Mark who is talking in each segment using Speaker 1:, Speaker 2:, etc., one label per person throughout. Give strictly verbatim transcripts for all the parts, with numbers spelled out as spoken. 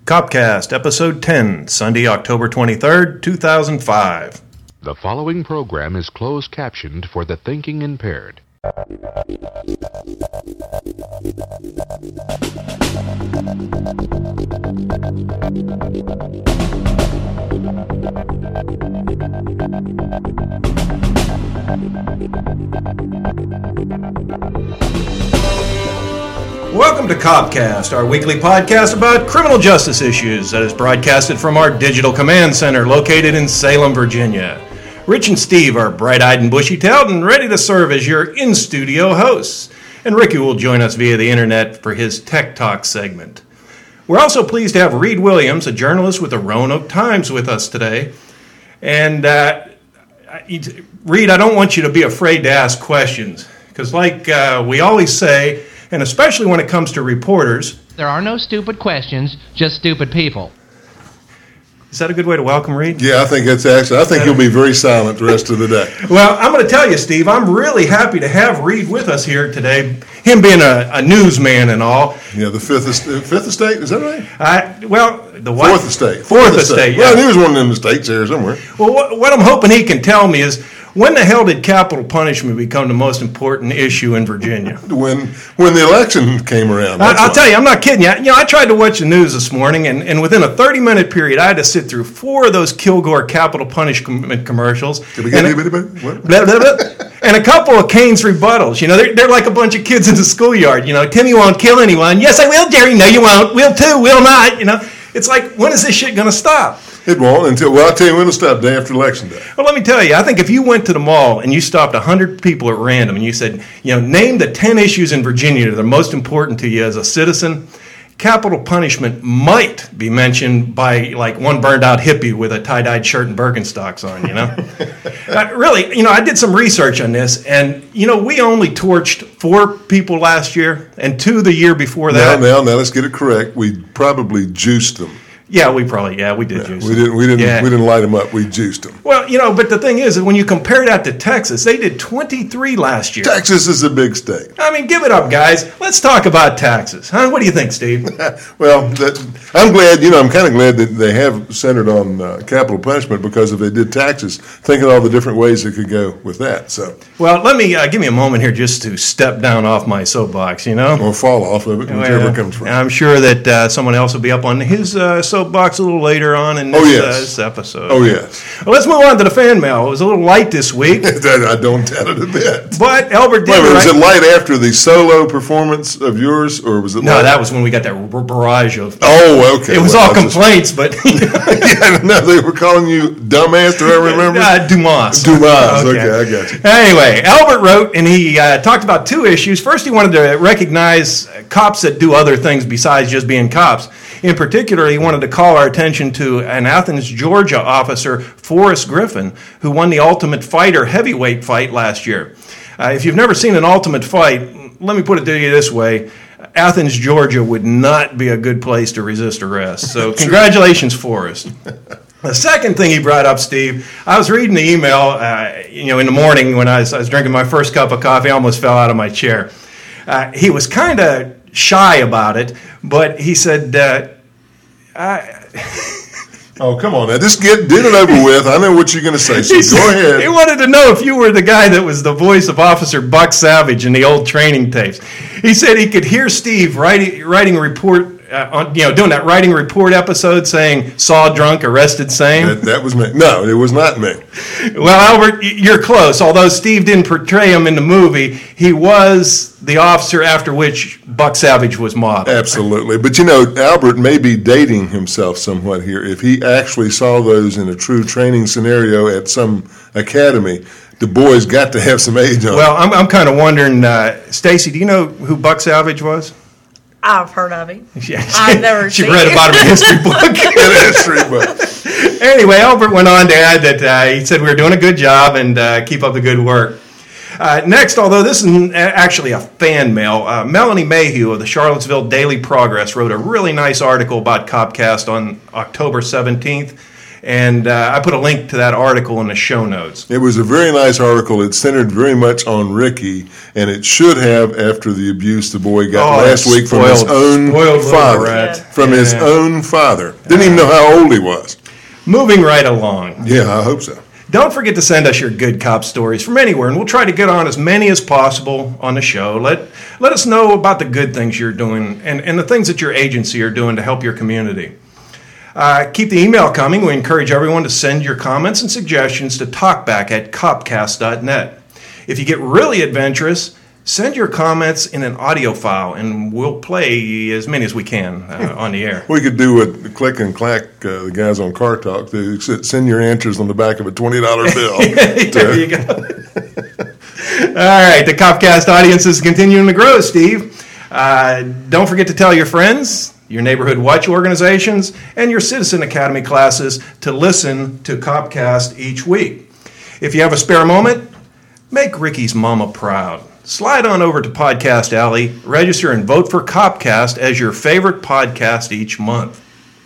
Speaker 1: Copcast, Episode ten, Sunday, October twenty-third, two thousand five.
Speaker 2: The following program is closed captioned for the thinking impaired.
Speaker 1: Welcome to Copcast, our weekly podcast about criminal justice issues that is broadcasted from our digital command center located in Salem, Virginia. Rich and Steve are bright-eyed and bushy-tailed and ready to serve as your in-studio hosts. And Ricky will join us via the internet for his Tech Talk segment. We're also pleased to have Reed Williams, a journalist with the Roanoke Times, with us today. And uh, Reed, I don't want you to be afraid to ask questions, because like uh, we always say, and especially when it comes to reporters,
Speaker 3: there are no stupid questions, just stupid people.
Speaker 1: Is that a good way to welcome Reed?
Speaker 4: Yeah, I think that's actually, I think he'll be very silent the rest of the day.
Speaker 1: Well, I'm going to tell you, Steve, I'm really happy to have Reed with us here today, him being a, a newsman and all.
Speaker 4: Yeah, the Fifth Estate, Fifth Estate, is that right?
Speaker 1: I, well, the what?
Speaker 4: Fourth Estate.
Speaker 1: Fourth, Fourth Estate,
Speaker 4: Estate,
Speaker 1: yeah.
Speaker 4: Well, he was one of them estates there somewhere.
Speaker 1: Well, what, what I'm hoping he can tell me is, when the hell did capital punishment become the most important issue in Virginia?
Speaker 4: When when the election came around.
Speaker 1: I, I'll tell you, I'm not kidding you. You know, I tried to watch the news this morning, and, and within a thirty-minute period, I had to sit through four of those Kilgore capital punishment commercials.
Speaker 4: Did we get
Speaker 1: and,
Speaker 4: anybody? What?
Speaker 1: Blah, blah, blah, and a couple of Kane's rebuttals. You know, they're, they're like a bunch of kids in the schoolyard. You know, Timmy won't kill anyone. Yes, I will, Jerry. No, you won't. Will too. Will not. You know, it's like, when is this shit going to stop?
Speaker 4: It won't until, well, I'll tell you when it'll stop, day after Election Day.
Speaker 1: Well, let me tell you, I think if you went to the mall and you stopped one hundred people at random and you said, you know, name the ten issues in Virginia that are most important to you as a citizen, capital punishment might be mentioned by, like, one burned-out hippie with a tie-dyed shirt and Birkenstocks on, you know? uh, really, you know, I did some research on this, and, you know, we only torched four people last year and two the year before that.
Speaker 4: Now, now, now, let's get it correct. We probably juiced them.
Speaker 1: Yeah, we probably, yeah, we did
Speaker 4: yeah,
Speaker 1: juice
Speaker 4: we
Speaker 1: them.
Speaker 4: didn't, we didn't,
Speaker 1: yeah.
Speaker 4: we didn't light them up. We juiced them.
Speaker 1: Well, you know, but the thing is that when you compare that to Texas, they did twenty-three last year.
Speaker 4: Texas is a big state.
Speaker 1: I mean, give it up, guys. Let's talk about taxes. Huh? What do you think, Steve?
Speaker 4: Well, that, I'm glad, you know, I'm kind of glad that they have centered on uh, capital punishment, because if they did taxes, think of all the different ways it could go with that. So,
Speaker 1: well, let me, uh, give me a moment here just to step down off my soapbox, you know?
Speaker 4: Or fall off of it, whichever
Speaker 1: well,
Speaker 4: comes from.
Speaker 1: I'm sure that uh, someone else will be up on his uh, soapbox a little later on in this,
Speaker 4: oh, yes.
Speaker 1: uh, this episode.
Speaker 4: Oh, yes.
Speaker 1: Well, let's move on to the fan mail. It was a little light this week.
Speaker 4: I don't doubt it a bit.
Speaker 1: But Albert did.
Speaker 4: Wait,
Speaker 1: right?
Speaker 4: was it light after the solo performance of yours, or was it
Speaker 1: No,
Speaker 4: light?
Speaker 1: that was when we got that barrage of...
Speaker 4: Oh, okay.
Speaker 1: It was
Speaker 4: well,
Speaker 1: all complaints, just... but...
Speaker 4: yeah, no, they were calling you dumbass, do I remember?
Speaker 1: Uh, Dumas.
Speaker 4: Dumas, okay. okay, I got you.
Speaker 1: Anyway, Albert wrote, and he uh, talked about two issues. First, he wanted to recognize cops that do other things besides just being cops. In particular, he wanted to call our attention to an Athens, Georgia officer, Forrest Griffin, who won the Ultimate Fighter heavyweight fight last year. Uh, if you've never seen an Ultimate Fight, let me put it to you this way. Athens, Georgia would not be a good place to resist arrest. So congratulations, Forrest. The second thing he brought up, Steve, I was reading the email, uh, you know, in the morning when I was, I was drinking my first cup of coffee. I almost fell out of my chair. Uh, he was kind of shy about it, but he said, uh, I...
Speaker 4: Oh, come on now. Just get, get it over with. I know what you're going to say, so
Speaker 1: he
Speaker 4: go
Speaker 1: said,
Speaker 4: ahead.
Speaker 1: He wanted to know if you were the guy that was the voice of Officer Buck Savage in the old training tapes. He said he could hear Steve writing, writing a report, uh, on, you know, doing that writing report episode saying, saw drunk, arrested same.
Speaker 4: That, that was me. No, it was not me.
Speaker 1: Well, Albert, you're close. Although Steve didn't portray him in the movie, he was the officer after which Buck Savage was modeled.
Speaker 4: Absolutely. But, you know, Albert may be dating himself somewhat here. If he actually saw those in a true training scenario at some academy, the boys got to have some age on.
Speaker 1: Well, I'm, I'm kind of wondering, uh, Stacy, do you know who Buck Savage was?
Speaker 5: I've heard of him.
Speaker 1: Yeah, she,
Speaker 5: I've never
Speaker 1: she
Speaker 5: seen
Speaker 1: read
Speaker 5: him.
Speaker 1: about him in a history book.
Speaker 4: In a history book.
Speaker 1: Anyway, Albert went on to add that uh, he said we were doing a good job and uh, keep up the good work. Uh, next, although this is actually a fan mail, uh, Melanie Mayhew of the Charlottesville Daily Progress wrote a really nice article about Copcast on October seventeenth. And uh, I put a link to that article in the show notes.
Speaker 4: It was a very nice article. It centered very much on Ricky, and it should have after the abuse the boy got
Speaker 1: Oh,
Speaker 4: last week from
Speaker 1: spoiled-
Speaker 4: his own
Speaker 1: spoiled little
Speaker 4: father.
Speaker 1: brat.
Speaker 4: From his
Speaker 1: Yeah.
Speaker 4: own father. Didn't even know how old he was.
Speaker 1: Moving right along.
Speaker 4: Yeah, I hope so.
Speaker 1: Don't forget to send us your good cop stories from anywhere, and we'll try to get on as many as possible on the show. Let let us know about the good things you're doing and, and the things that your agency are doing to help your community. Uh, keep the email coming. We encourage everyone to send your comments and suggestions to talkback at copcast dot net. If you get really adventurous, send your comments in an audio file, and we'll play as many as we can uh, on the air.
Speaker 4: We could do what Click and Clack, uh, the guys on Car Talk, they send your answers on the back of a twenty dollar bill.
Speaker 1: There you go. All right, the Copcast audience is continuing to grow, Steve. Uh, don't forget to tell your friends, your neighborhood watch organizations, and your Citizen Academy classes to listen to Copcast each week. If you have a spare moment, make Ricky's mama proud. Slide on over to Podcast Alley, register, and vote for Copcast as your favorite podcast each month.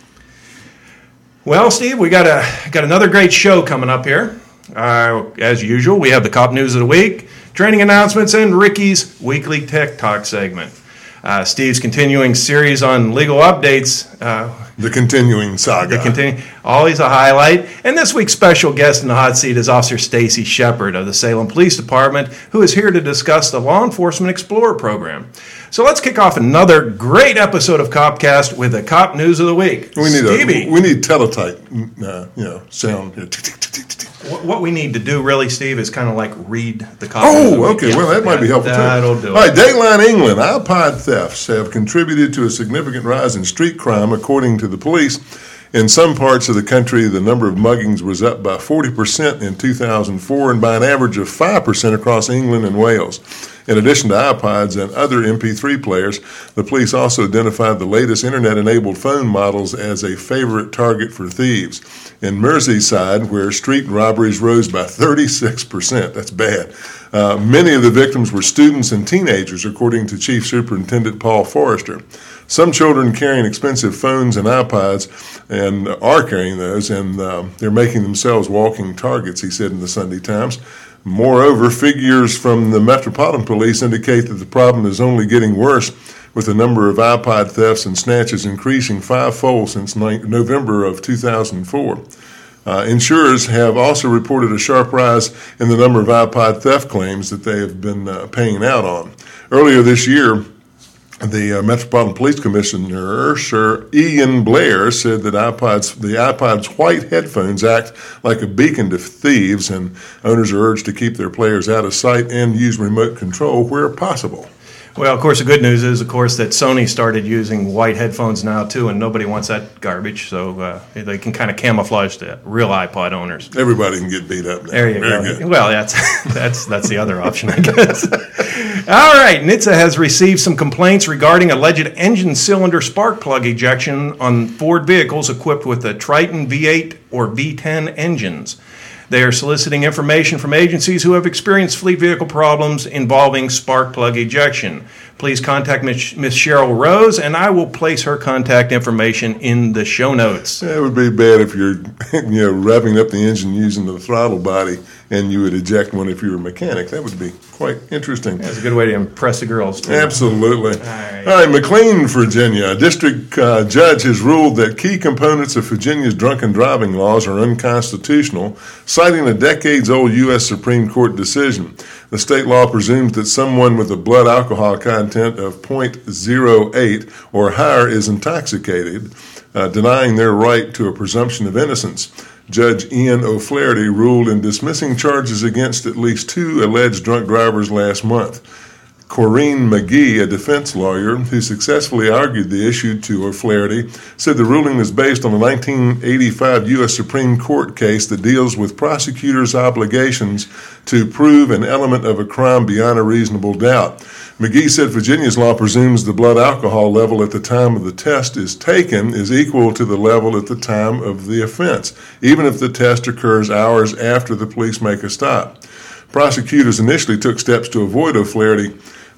Speaker 1: Well, Steve, we got a got another great show coming up here. Uh, as usual, we have the Cop News of the Week, training announcements, and Ricky's weekly Tech Talk segment. Uh, Steve's continuing series on legal updates. Uh,
Speaker 4: The continuing saga.
Speaker 1: the continue, always a highlight. And this week's special guest in the hot seat is Officer Stacy Shepard of the Salem Police Department, who is here to discuss the Law Enforcement Explorer program. So let's kick off another great episode of Copcast with the Cop News of the Week.
Speaker 4: We need
Speaker 1: Stevie,
Speaker 4: a we need teletype, uh, you know, sound. here.
Speaker 1: what what we need to do really, Steve, is kind of like read the Cop News of the
Speaker 4: Oh,
Speaker 1: Week.
Speaker 4: okay.
Speaker 1: Yeah,
Speaker 4: Well, that might be
Speaker 1: yeah,
Speaker 4: helpful too.
Speaker 1: That'll do
Speaker 4: All
Speaker 1: it.
Speaker 4: right, Dateline England. iPod thefts have contributed to a significant rise in street crime, according to the police. In some parts of the country, the number of muggings was up by forty percent in two thousand four and by an average of five percent across England and Wales. In addition to iPods and other M P three players, the police also identified the latest internet-enabled phone models as a favorite target for thieves. In Merseyside, where street robberies rose by thirty-six percent, that's bad, uh, many of the victims were students and teenagers, according to Chief Superintendent Paul Forrester. Some children carrying expensive phones and iPods and are carrying those, and uh, they're making themselves walking targets, he said in the Sunday Times. Moreover, figures from the Metropolitan Police indicate that the problem is only getting worse, with the number of iPod thefts and snatches increasing fivefold since November of two thousand four. Uh, insurers have also reported a sharp rise in the number of iPod theft claims that they have been uh, paying out on. Earlier this year, the uh, Metropolitan Police Commissioner, Sir Ian Blair, said that iPods, the iPod's white headphones act like a beacon to thieves, and owners are urged to keep their players out of sight and use remote control where possible.
Speaker 1: Well, of course, the good news is, of course, that Sony started using white headphones now, too, and nobody wants that garbage, so uh, they can kind of camouflage the real iPod owners.
Speaker 4: Everybody can get beat up now.
Speaker 1: There you
Speaker 4: Very
Speaker 1: go.
Speaker 4: good.
Speaker 1: Well, that's that's that's the other option, I guess. All right, N H T S A has received some complaints regarding alleged engine cylinder spark plug ejection on Ford vehicles equipped with the Triton V eight or V ten engines. They are soliciting information from agencies who have experienced fleet vehicle problems involving spark plug ejection. Please contact Miss Cheryl Rose, and I will place her contact information in the show notes.
Speaker 4: It would be bad if you're, you know, revving up the engine using the throttle body, and you would eject one if you were a mechanic. That would be quite interesting.
Speaker 1: That's a good way to impress the girls, too.
Speaker 4: Absolutely.
Speaker 1: All right.
Speaker 4: All right, McLean, Virginia. A district uh, judge has ruled that key components of Virginia's drunken driving laws are unconstitutional, citing a decades-old U S Supreme Court decision. The state law presumes that someone with a blood alcohol content of zero point zero eight or higher is intoxicated, uh, denying their right to a presumption of innocence. Judge Ian O'Flaherty ruled in dismissing charges against at least two alleged drunk drivers last month. Corrine McGee, a defense lawyer who successfully argued the issue to O'Flaherty, said the ruling is based on a nineteen eighty-five U S Supreme Court case that deals with prosecutors' obligations to prove an element of a crime beyond a reasonable doubt. McGee said Virginia's law presumes the blood alcohol level at the time of the test is taken is equal to the level at the time of the offense, even if the test occurs hours after the police make a stop. Prosecutors initially took steps to avoid O'Flaherty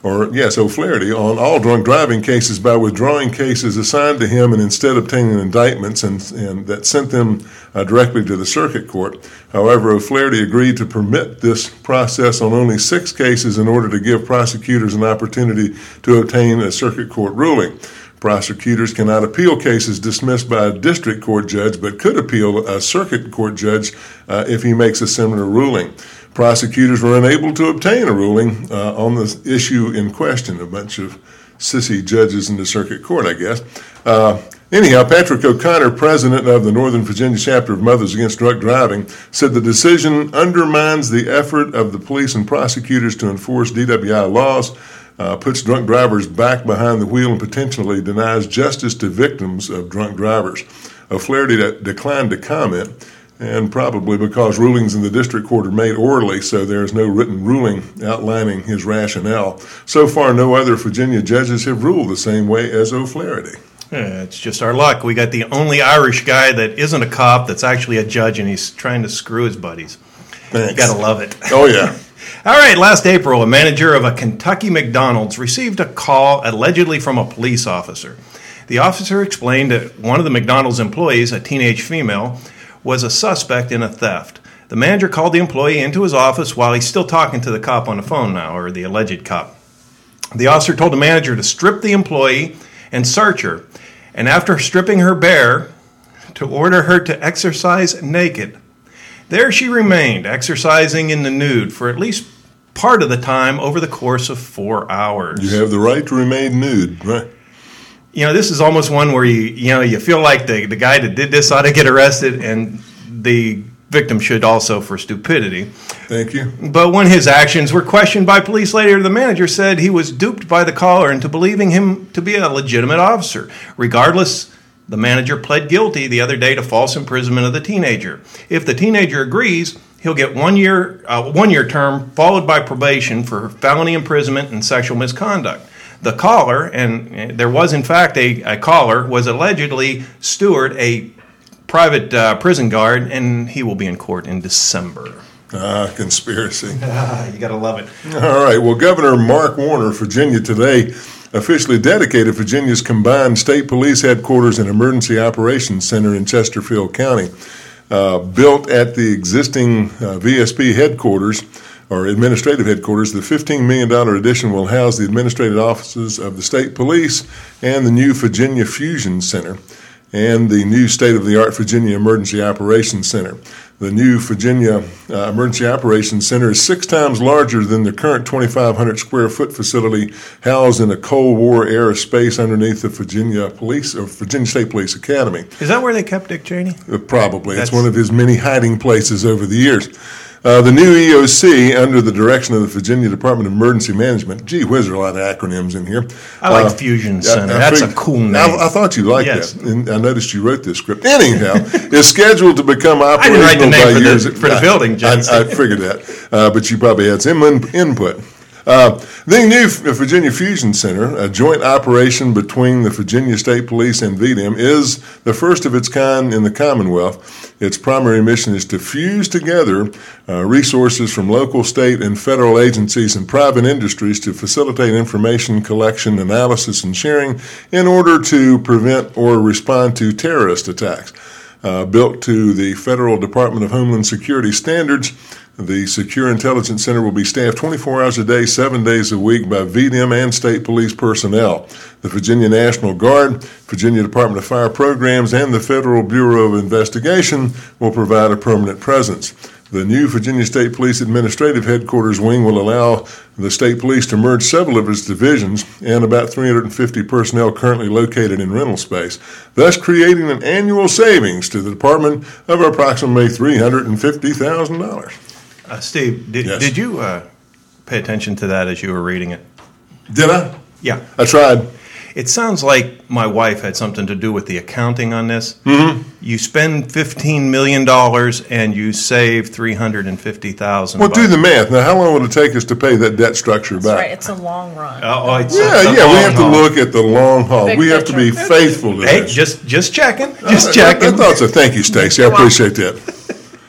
Speaker 4: or yes, O'Flaherty, on all drunk driving cases by withdrawing cases assigned to him and instead obtaining indictments, and, and that sent them uh, directly to the circuit court. However, O'Flaherty agreed to permit this process on only six cases in order to give prosecutors an opportunity to obtain a circuit court ruling. Prosecutors cannot appeal cases dismissed by a district court judge, but could appeal a circuit court judge uh, if he makes a similar ruling. Prosecutors were unable to obtain a ruling uh, on the issue in question. A bunch of sissy judges in the circuit court, I guess. Uh, anyhow, Patrick O'Connor, president of the Northern Virginia chapter of Mothers Against Drunk Driving, said the decision undermines the effort of the police and prosecutors to enforce D W I laws, uh, puts drunk drivers back behind the wheel, and potentially denies justice to victims of drunk drivers. O'Flaherty de- declined to comment, and probably because rulings in the district court are made orally, so there is no written ruling outlining his rationale. So far, no other Virginia judges have ruled the same way as O'Flaherty.
Speaker 1: Yeah, it's just our luck. We got the only Irish guy that isn't a cop that's actually a judge, and he's trying to screw his buddies.
Speaker 4: Thanks.
Speaker 1: You gotta love it.
Speaker 4: Oh, yeah.
Speaker 1: All right, last April, a manager of a Kentucky McDonald's received a call allegedly from a police officer. The officer explained that one of the McDonald's employees, a teenage female, was a suspect in a theft. The manager called the employee into his office while he's still talking to the cop on the phone now, or the alleged cop. The officer told the manager to strip the employee and search her, and after stripping her bare, to order her to exercise naked. There she remained, exercising in the nude for at least part of the time over the course of four hours.
Speaker 4: You have the right to remain nude, right?
Speaker 1: You know, this is almost one where you you know you feel like the, the guy that did this ought to get arrested, and the victim should also for stupidity.
Speaker 4: Thank you.
Speaker 1: But when his actions were questioned by police later, the manager said he was duped by the caller into believing him to be a legitimate officer. Regardless, the manager pled guilty the other day to false imprisonment of the teenager. If the teenager agrees, he'll get one year uh, one year term followed by probation for felony imprisonment and sexual misconduct. The caller, and there was in fact a, a caller, was allegedly Stewart, a private uh, prison guard, and he will be in court in December.
Speaker 4: Ah, conspiracy.
Speaker 1: Ah, you got to love it.
Speaker 4: All right. Well, Governor Mark Warner of Virginia today officially dedicated Virginia's combined state police headquarters and emergency operations center in Chesterfield County. Uh, built at the existing uh, V S P headquarters, or administrative headquarters, the fifteen million dollars addition will house the administrative offices of the state police and the new Virginia Fusion Center and the new state-of-the-art Virginia Emergency Operations Center. The new Virginia uh, Emergency Operations Center is six times larger than the current twenty-five hundred square foot facility housed in a Cold War era space underneath the Virginia Police or Virginia State Police Academy.
Speaker 1: Is that where they kept Dick Cheney?
Speaker 4: Uh, probably.
Speaker 1: That's...
Speaker 4: It's one of his many hiding places over the years. Uh, the new E O C, under the direction of the Virginia Department of Emergency Management, gee whiz, there are a lot of acronyms in here.
Speaker 1: I like
Speaker 4: uh,
Speaker 1: Fusion
Speaker 4: I,
Speaker 1: Center.
Speaker 4: I
Speaker 1: That's
Speaker 4: figured,
Speaker 1: a cool name.
Speaker 4: I, I thought you liked
Speaker 1: yes.
Speaker 4: that. And I noticed you wrote this script. Anyhow, it's scheduled to become
Speaker 1: I
Speaker 4: operational
Speaker 1: didn't write the name
Speaker 4: by
Speaker 1: for
Speaker 4: years.
Speaker 1: the, for the
Speaker 4: I,
Speaker 1: building, Jason.
Speaker 4: I, I figured that, uh, but you probably had some in, input. Uh, the new Virginia Fusion Center, a joint operation between the Virginia State Police and V D M, is the first of its kind in the Commonwealth. Its primary mission is to fuse together uh, resources from local, state, and federal agencies and private industries to facilitate information collection, analysis, and sharing in order to prevent or respond to terrorist attacks. Uh, built to the Federal Department of Homeland Security standards, the Secure Intelligence Center will be staffed twenty-four hours a day, seven days a week by V D M and state police personnel. The Virginia National Guard, Virginia Department of Fire Programs, and the Federal Bureau of Investigation will provide a permanent presence. The new Virginia State Police Administrative Headquarters wing will allow the state police to merge several of its divisions and about three hundred fifty personnel currently located in rental space, thus creating an annual savings to the department of approximately three hundred fifty thousand dollars.
Speaker 1: Uh, Steve, did,
Speaker 4: Yes.
Speaker 1: did you uh, pay attention to that as you were reading it?
Speaker 4: Did I?
Speaker 1: Yeah.
Speaker 4: I tried.
Speaker 1: It sounds like my wife had something to do with the accounting on this.
Speaker 4: Mm-hmm.
Speaker 1: You spend fifteen million dollars and you save three hundred fifty thousand
Speaker 4: Well,
Speaker 1: dollars.
Speaker 4: do the math. Now, how long will it take us to pay that debt structure
Speaker 5: That's
Speaker 4: back?
Speaker 5: right. It's a long run.
Speaker 1: Oh, it's,
Speaker 4: Yeah,
Speaker 1: it's a
Speaker 4: yeah, we
Speaker 1: long
Speaker 4: have to
Speaker 1: haul.
Speaker 4: look at the long haul.
Speaker 5: Big
Speaker 4: We have to be
Speaker 5: picture.
Speaker 4: faithful to
Speaker 1: Hey,
Speaker 4: this.
Speaker 1: just just checking. Just
Speaker 4: I,
Speaker 1: checking.
Speaker 4: I thought so. Thank you, Stacy. I
Speaker 5: You're welcome.
Speaker 4: appreciate that.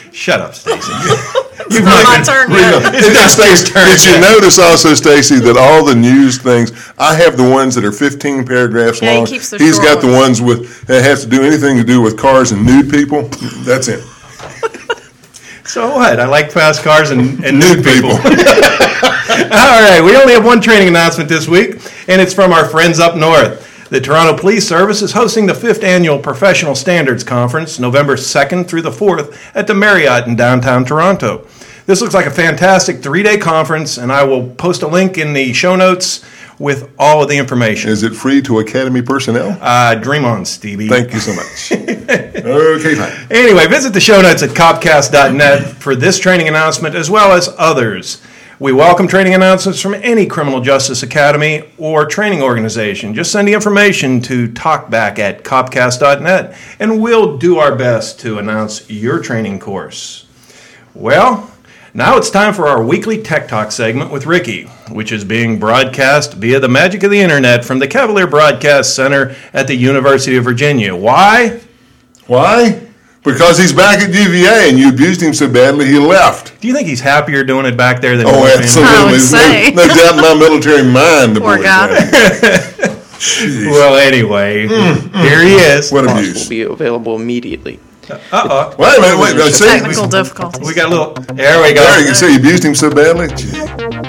Speaker 1: Shut up, Stacy.
Speaker 5: It's not my turn yet.
Speaker 4: Did, Stacy, did you notice also, Stacy, that all the news things, I have the ones that are fifteen paragraphs
Speaker 5: Yeah, he
Speaker 4: long.
Speaker 5: keeps the
Speaker 4: He's
Speaker 5: short
Speaker 4: got the
Speaker 5: ones.
Speaker 4: ones with that have to do anything to do with cars and nude people. That's it.
Speaker 1: So what? I like fast cars and, and nude people. All right, we only have one training announcement this week, and it's from our friends up north. The Toronto Police Service is hosting the fifth Annual Professional Standards Conference, November second through the fourth, at the Marriott in downtown Toronto. This looks like a fantastic three-day conference, and I will post a link in the show notes with all of the information.
Speaker 4: Is it free to Academy personnel?
Speaker 1: Uh, dream on, Stevie.
Speaker 4: Thank you so much. Okay, fine.
Speaker 1: Anyway, visit the show notes at copcast dot net for this training announcement as well as others. We welcome training announcements from any criminal justice academy or training organization. Just send the information to talkback at copcast dot net, and we'll do our best to announce your training course. Well, now it's time for our weekly Tech Talk segment with Ricky, which is being broadcast via the magic of the internet from the Cavalier Broadcast Center at the University of Virginia. Why?
Speaker 4: Why? Because he's back at U V A and you abused him so badly he left.
Speaker 1: Do you think he's happier doing it back there than he
Speaker 4: Oh,
Speaker 1: was being-
Speaker 4: absolutely.
Speaker 5: I would
Speaker 4: There's
Speaker 5: say.
Speaker 4: No, no doubt in my military mind. The
Speaker 5: Poor
Speaker 4: boy's
Speaker 5: guy.
Speaker 4: happy. Jeez.
Speaker 1: Well, anyway, here he is.
Speaker 4: What
Speaker 6: Will
Speaker 4: abuse.
Speaker 6: be available immediately.
Speaker 1: Uh-oh.
Speaker 4: Wait a minute, wait. no, See,
Speaker 5: Technical difficulties.
Speaker 1: We got a little. There we go.
Speaker 4: there you can see you abused him so badly. Gee.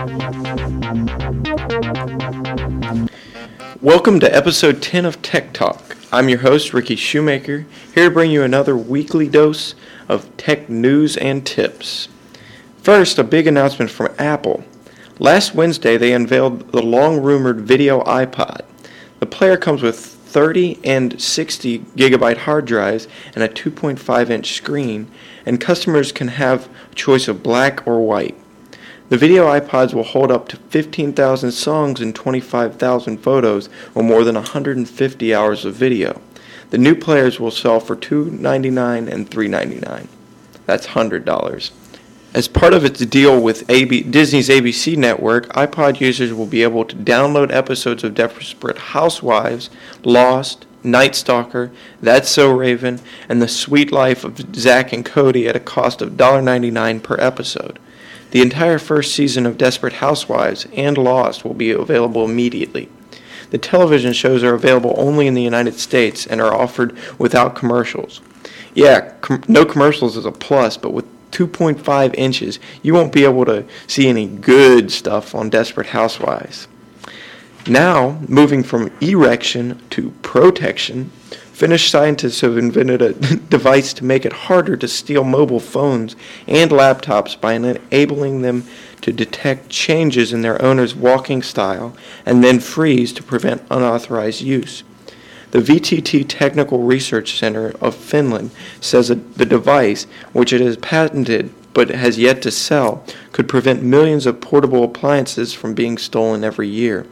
Speaker 6: Welcome to episode ten of Tech Talk. I'm your host, Ricky Shoemaker, here to bring you another weekly dose of tech news and tips. First, a big announcement from Apple. Last Wednesday, they unveiled the long-rumored video iPod. The player comes with thirty and sixty gigabyte hard drives and a two point five inch screen, and customers can have a choice of black or white. The video iPods will hold up to fifteen thousand songs and twenty-five thousand photos, or more than one hundred fifty hours of video. The new players will sell for two dollars and ninety-nine cents and three dollars and ninety-nine cents. That's one hundred dollars. As part of its deal with A B, Disney's A B C network, iPod users will be able to download episodes of Desperate Housewives, Lost, Night Stalker, That's So Raven, and The Sweet Life of Zack and Cody at a cost of one dollar and ninety-nine cents per episode. The entire first season of Desperate Housewives and Lost will be available immediately. The television shows are available only in the United States and are offered without commercials. Yeah, com- no commercials is a plus, but with two point five inches, you won't be able to see any good stuff on Desperate Housewives. Now, moving from erection to protection, Finnish scientists have invented a device to make it harder to steal mobile phones and laptops by enabling them to detect changes in their owner's walking style and then freeze to prevent unauthorized use. The V T T Technical Research Center of Finland says that the device, which it has patented but has yet to sell, could prevent millions of portable appliances from being stolen every year.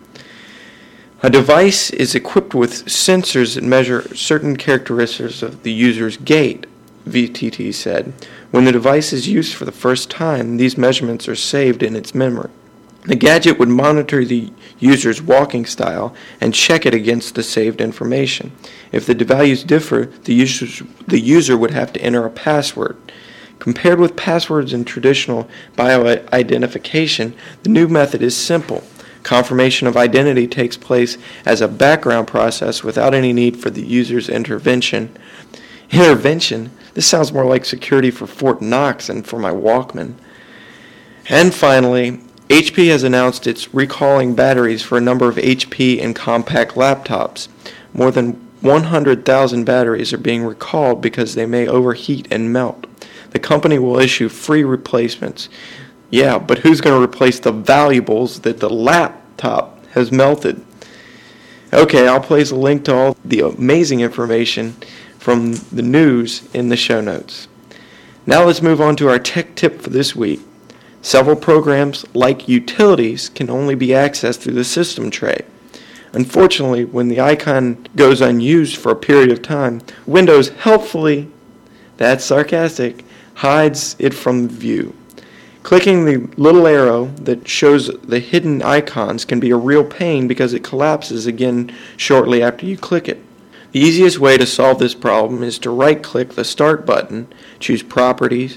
Speaker 6: A device is equipped with sensors that measure certain characteristics of the user's gait, V T T said. When the device is used for the first time, these measurements are saved in its memory. The gadget would monitor the user's walking style and check it against the saved information. If the values differ, the user, the user would have to enter a password. Compared with passwords in traditional bioidentification, the new method is simple. Confirmation of identity takes place as a background process without any need for the user's intervention. Intervention? This sounds more like security for Fort Knox than for my Walkman. And finally, H P has announced it's recalling batteries for a number of H P and compact laptops. More than one hundred thousand batteries are being recalled because they may overheat and melt. The company will issue free replacements. Yeah, but who's going to replace the valuables that the laptop has melted? Okay, I'll place a link to all the amazing information from the news in the show notes. Now let's move on to our tech tip for this week. Several programs, like utilities, can only be accessed through the system tray. Unfortunately, when the icon goes unused for a period of time, Windows helpfully, that's sarcastic, hides it from view. Clicking the little arrow that shows the hidden icons can be a real pain because it collapses again shortly after you click it. The easiest way to solve this problem is to right-click the Start button, choose Properties,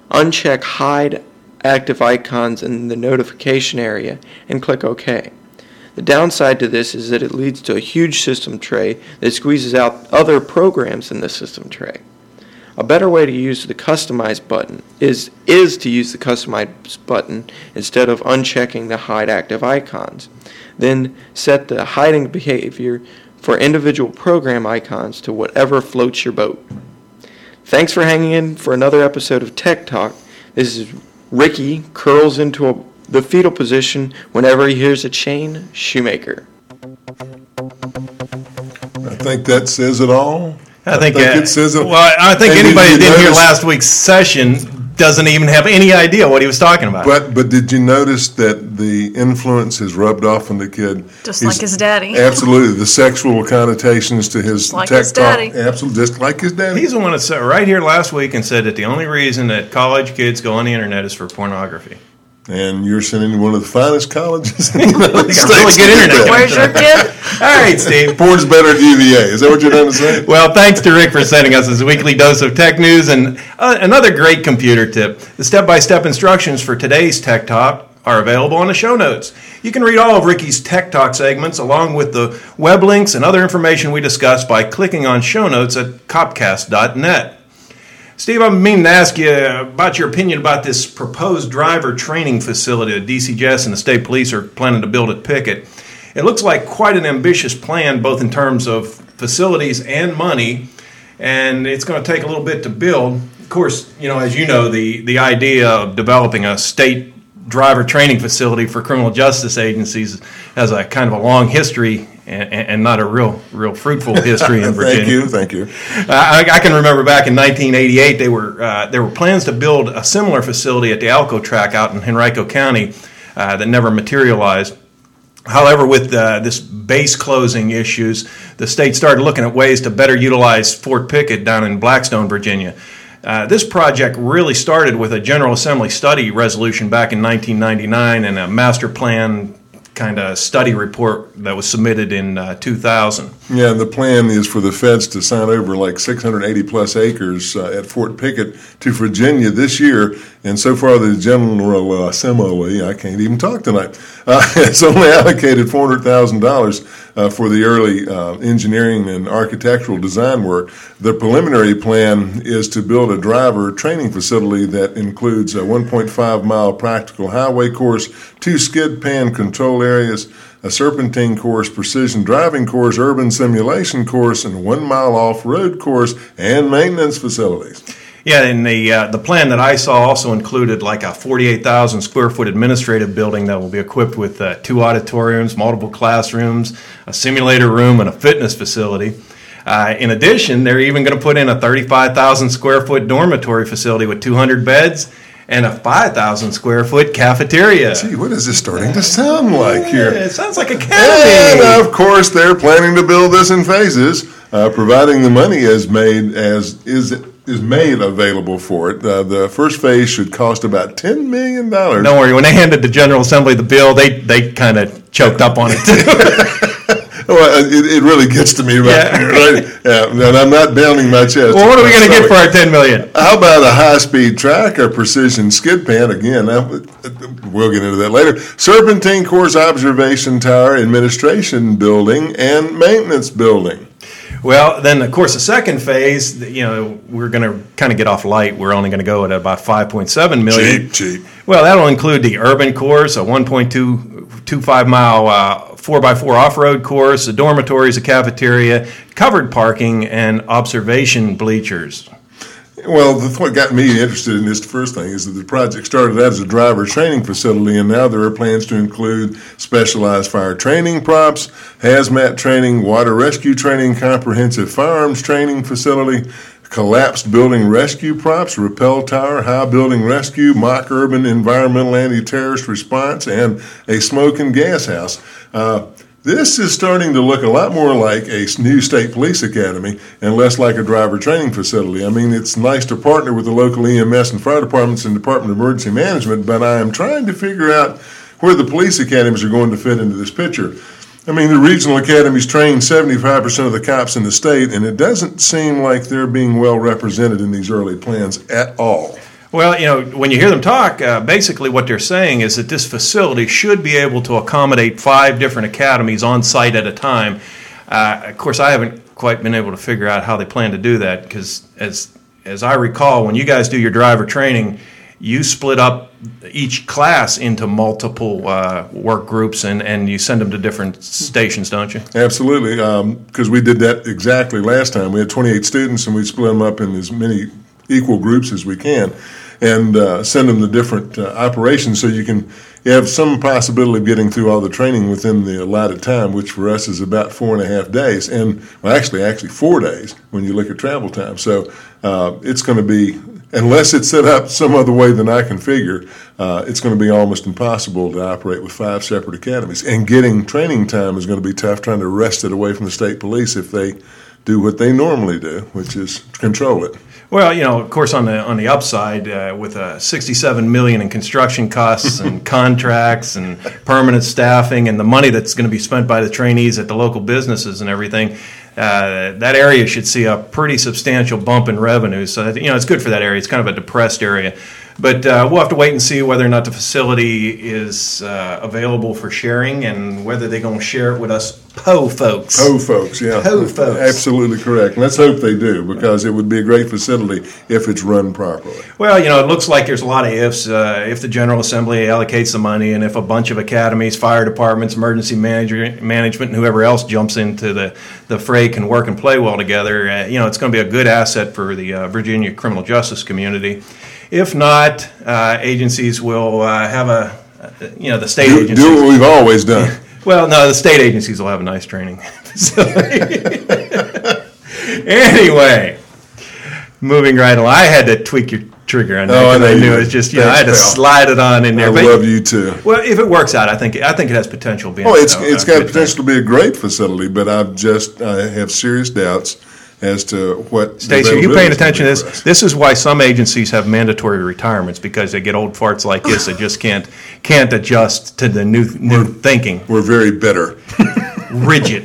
Speaker 6: uncheck hide active icons in the notification area and click OK. The downside to this is that it leads to a huge system tray that squeezes out other programs in the system tray. A better way to use the Customize button is, is to use the Customize button instead of unchecking the hide active icons. Then set the hiding behavior for individual program icons to whatever floats your boat. Thanks for hanging in for another episode of Tech Talk. This is Ricky curls into a, the fetal position whenever he hears a chain shoemaker.
Speaker 4: I think that says it all.
Speaker 1: I think,
Speaker 4: I think
Speaker 1: uh,
Speaker 4: it says it.
Speaker 1: Well, I think
Speaker 4: And
Speaker 1: anybody
Speaker 4: did
Speaker 1: that
Speaker 4: you
Speaker 1: didn't hear
Speaker 4: notice-
Speaker 1: last week's session doesn't even have any idea what he was talking about.
Speaker 4: But but did you notice that the influence has rubbed off on the kid?
Speaker 5: Just
Speaker 4: He's-
Speaker 5: like his daddy.
Speaker 4: Absolutely, the sexual connotations to his
Speaker 5: Like
Speaker 4: tech
Speaker 5: his daddy.
Speaker 4: talk. Absolutely, just like his daddy.
Speaker 1: He's the one that sat right here last week and said that the only reason that college kids go on the internet is for pornography.
Speaker 4: And you're sending one of the finest colleges in the United
Speaker 1: got
Speaker 4: States.
Speaker 1: really good
Speaker 4: to do
Speaker 1: internet.
Speaker 4: that.
Speaker 5: Where's your kid?
Speaker 1: All right, Steve.
Speaker 4: Porn's better at U V A. Is that what you're trying to say?
Speaker 1: Well, thanks to Rick for sending us his weekly dose of tech news and uh, another great computer tip. The step-by-step instructions for today's Tech Talk are available on the show notes. You can read all of Ricky's Tech Talk segments along with the web links and other information we discuss by clicking on show notes at copcast dot net. Steve, I'm meaning to ask you about your opinion about this proposed driver training facility that D C J S and the state police are planning to build at Pickett. It looks like quite an ambitious plan, both in terms of facilities and money, and it's going to take a little bit to build. Of course, you know, as you know, the, the idea of developing a state driver training facility for criminal justice agencies has a kind of a long history and, and not a real real fruitful history in Virginia.
Speaker 4: Thank you, thank you.
Speaker 1: Uh, I, I can remember back in nineteen eighty-eight, they were uh, there were plans to build a similar facility at the Alco track out in Henrico County uh, that never materialized. However, with uh, this base closing issues, the state started looking at ways to better utilize Fort Pickett down in Blackstone, Virginia. Uh, this project really started with a General Assembly study resolution back in nineteen ninety-nine and a master plan kind of study report that was submitted in uh, two thousand.
Speaker 4: Yeah, and the plan is for the feds to sign over like six hundred eighty plus acres uh, at Fort Pickett to Virginia this year. And so far, the General Assembly, I can't even talk tonight, uh, has only allocated four hundred thousand dollars uh, for the early uh, engineering and architectural design work. The preliminary plan is to build a driver training facility that includes a one point five mile practical highway course, two skid pan control areas, a serpentine course, precision driving course, urban simulation course, and a one mile off-road course and maintenance facilities.
Speaker 1: Yeah, and the uh, the plan that I saw also included like a forty-eight thousand square foot administrative building that will be equipped with uh, two auditoriums, multiple classrooms, a simulator room, and a fitness facility. Uh, in addition, they're even going to put in a thirty-five thousand square foot dormitory facility with two hundred beds and a five thousand square foot cafeteria.
Speaker 4: Gee, what is this starting to sound like here?
Speaker 1: Yeah, it sounds like a
Speaker 4: And
Speaker 1: academy.
Speaker 4: of course, they're planning to build this in phases, uh, providing the money is made as is is made available for it. Uh, the first phase should cost about ten million dollars.
Speaker 1: Don't worry, when they handed the General Assembly the bill, they, they kind of choked up on it too.
Speaker 4: Well, it, it really gets to me right
Speaker 1: Yeah.
Speaker 4: here, right? Yeah, and I'm not pounding my chest.
Speaker 1: Well, what are we going to get for our ten million dollars?
Speaker 4: How about a high-speed track or precision skid pan? Again, that, we'll get into that later. Serpentine course observation tower, administration building, and maintenance building.
Speaker 1: Well, then, of course, the second phase, you know, we're going to kind of get off light. We're only going to go at about five point seven million dollars.
Speaker 4: Cheap, cheap.
Speaker 1: Well, that'll include the urban course, a one point two two five mile uh, four by four off-road course, the dormitories, a cafeteria, covered parking, and observation bleachers.
Speaker 4: Well, the, what got me interested in this first thing is that the project started out as a driver training facility, and now there are plans to include specialized fire training props, hazmat training, water rescue training, comprehensive firearms training facility, collapsed building rescue props, rappel tower, high building rescue, mock urban environmental anti-terrorist response, and a smoke and gas house. Uh, This is starting to look a lot more like a new state police academy and less like a driver training facility. I mean, it's nice to partner with the local E M S and fire departments and Department of Emergency Management, but I am trying to figure out where the police academies are going to fit into this picture. I mean, the regional academies train seventy-five percent of the cops in the state, and it doesn't seem like they're being well represented in these early plans at all.
Speaker 1: Well, you know, when you hear them talk, uh, basically what they're saying is that this facility should be able to accommodate five different academies on site at a time. Uh, of course, I haven't quite been able to figure out how they plan to do that because, as as I recall, when you guys do your driver training, you split up each class into multiple uh, work groups and, and you send them to different stations, don't you?
Speaker 4: Absolutely, because um, we did that exactly last time. We had twenty-eight students, and we split them up in as many equal groups as we can and uh, send them to different uh, operations so you can you have some possibility of getting through all the training within the allotted time, which for us is about four and a half days. And, well, actually, actually four days when you look at travel time. So uh, it's going to be, unless it's set up some other way than I can figure, uh, it's going to be almost impossible to operate with five separate academies. And getting training time is going to be tough, trying to wrest it away from the state police if they do what they normally do, which is control it.
Speaker 1: Well, you know, of course, on the on the upside, uh, with uh, sixty-seven million dollars in construction costs and contracts and permanent staffing and the money that's going to be spent by the trainees at the local businesses and everything, uh, that area should see a pretty substantial bump in revenue. So, you know, it's good for that area. It's kind of a depressed area. But uh, we'll have to wait and see whether or not the facility is uh, available for sharing and whether they're going to share it with us P O folks.
Speaker 4: P O folks, yeah.
Speaker 1: P O folks.
Speaker 4: Absolutely correct. And let's hope they do, because it would be a great facility if it's run properly.
Speaker 1: Well, you know, it looks like there's a lot of ifs. Uh, if the General Assembly allocates the money and if a bunch of academies, fire departments, emergency manager, management, and whoever else jumps into the, the fray can work and play well together, uh, you know, it's going to be a good asset for the uh, Virginia criminal justice community. If not, uh, agencies will uh, have a, uh, you know, the state
Speaker 4: do,
Speaker 1: agencies.
Speaker 4: Do what we've always done.
Speaker 1: Well, no, the state agencies will have a nice training facility. Anyway, moving right along. I had to tweak your trigger on that
Speaker 4: oh,
Speaker 1: because I,
Speaker 4: I
Speaker 1: knew
Speaker 4: you.
Speaker 1: it was just, you
Speaker 4: Thanks,
Speaker 1: know, I had to
Speaker 4: pal.
Speaker 1: slide it on in there.
Speaker 4: I
Speaker 1: But,
Speaker 4: love you too.
Speaker 1: well, if it works out, I think I think it has potential. Being,
Speaker 4: Oh, it's
Speaker 1: uh,
Speaker 4: it's
Speaker 1: a
Speaker 4: got
Speaker 1: good
Speaker 4: potential to be a great facility, but I've just I have serious doubts as to what.
Speaker 1: Stacey, are you paying attention to this? This is why some agencies have mandatory retirements, because they get old farts like this that just can't can't adjust to the new new
Speaker 4: We're-
Speaker 1: thinking.
Speaker 4: We're very bitter.
Speaker 1: Rigid.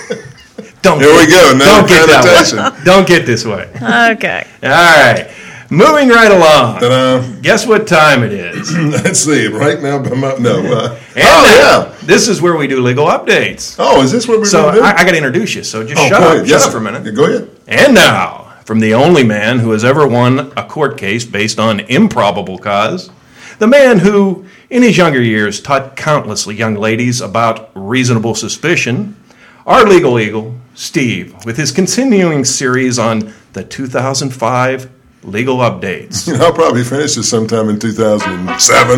Speaker 1: Don't
Speaker 4: There we
Speaker 1: get-
Speaker 4: go. Another
Speaker 1: Don't get that
Speaker 4: connotation.
Speaker 1: way. Don't get this way.
Speaker 5: Okay.
Speaker 1: All right. Moving right along.
Speaker 4: Ta-da.
Speaker 1: Guess what time it is?
Speaker 4: Let's see. Right now, I'm up- no. Uh,
Speaker 1: And
Speaker 4: oh,
Speaker 1: now,
Speaker 4: yeah.
Speaker 1: this is where we do legal updates.
Speaker 4: Oh, is this what we're
Speaker 1: So
Speaker 4: going to do?
Speaker 1: I, I got to introduce you. So just
Speaker 4: oh,
Speaker 1: shut
Speaker 4: go
Speaker 1: up.
Speaker 4: ahead.
Speaker 1: Shut
Speaker 4: Yes.
Speaker 1: up for a minute.
Speaker 4: Yeah, go ahead.
Speaker 1: And now, from the only man who has ever won a court case based on improbable cause, the man who, in his younger years, taught countless young ladies about reasonable suspicion, our legal eagle, Steve, with his continuing series on the two thousand five legal updates.
Speaker 4: You know, I'll probably finish this sometime in two thousand seven.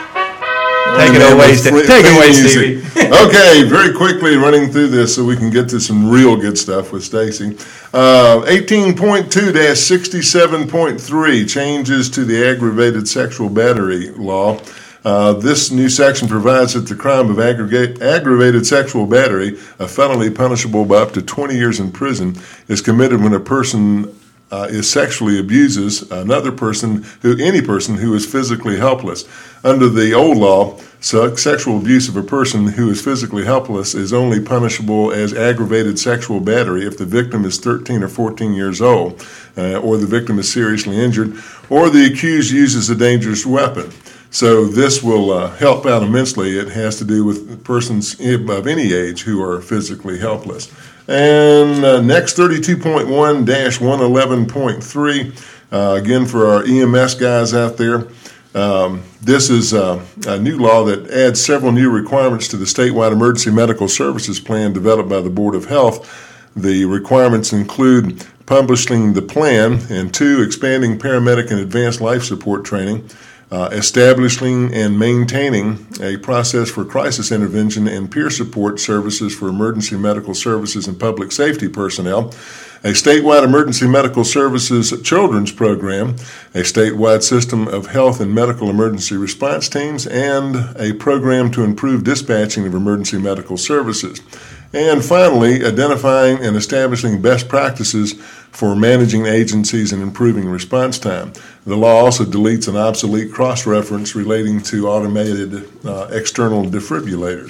Speaker 1: Take it away, Steve. Take it away, Stevie.
Speaker 4: Okay, very quickly running through this so we can get to some real good stuff with Stacey. Uh, eighteen point two dash sixty-seven point three, changes to the aggravated sexual battery law. Uh, this new section provides that the crime of aggregate, aggravated sexual battery, a felony punishable by up to twenty years in prison, is committed when a person Uh, is sexually abuses another person, who any person who is physically helpless. Under the old law, so sexual abuse of a person who is physically helpless is only punishable as aggravated sexual battery if the victim is thirteen or fourteen years old, uh, or the victim is seriously injured, or the accused uses a dangerous weapon. So this will uh, help out immensely. It has to do with persons of any age who are physically helpless. And uh, next, thirty-two point one dash one eleven point three, uh, again for our E M S guys out there. Um, this is uh, a new law that adds several new requirements to the statewide emergency medical services plan developed by the Board of Health. The requirements include publishing the plan, and two, expanding paramedic and advanced life support training, Uh, establishing and maintaining a process for crisis intervention and peer support services for emergency medical services and public safety personnel, a statewide emergency medical services children's program, a statewide system of health and medical emergency response teams, and a program to improve dispatching of emergency medical services. And finally, identifying and establishing best practices for managing agencies and improving response time. The law also deletes an obsolete cross-reference relating to automated uh, external defibrillators.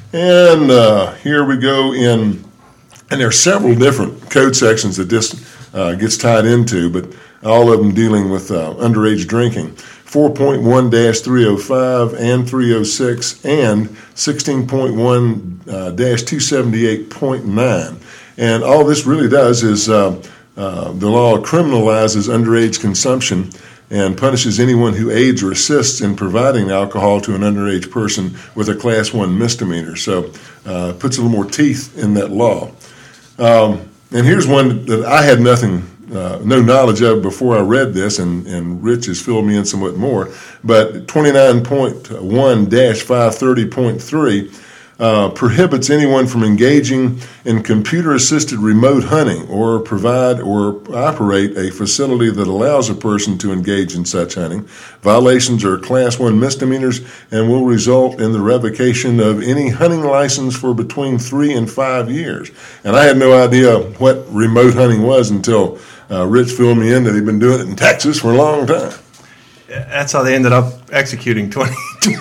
Speaker 4: And uh, here we go in, and there are several different code sections that this uh, gets tied into, but all of them dealing with uh, underage drinking. four point one dash three oh five and three oh six and sixteen point one dash two seventy-eight point nine. And all this really does is uh, uh, the law criminalizes underage consumption and punishes anyone who aids or assists in providing alcohol to an underage person with a class one misdemeanor. So uh, puts a little more teeth in that law. Um, and here's one that I had nothing, uh, no knowledge of before I read this, and, and Rich has filled me in somewhat more. But twenty-nine point one dash five thirty point three Uh, prohibits anyone from engaging in computer-assisted remote hunting or provide or operate a facility that allows a person to engage in such hunting. Violations are class one misdemeanors and will result in the revocation of any hunting license for between three and five years. And I had no idea what remote hunting was until uh, Rich filled me in that he'd been doing it in Texas for a long time.
Speaker 1: That's how they ended up executing twenty.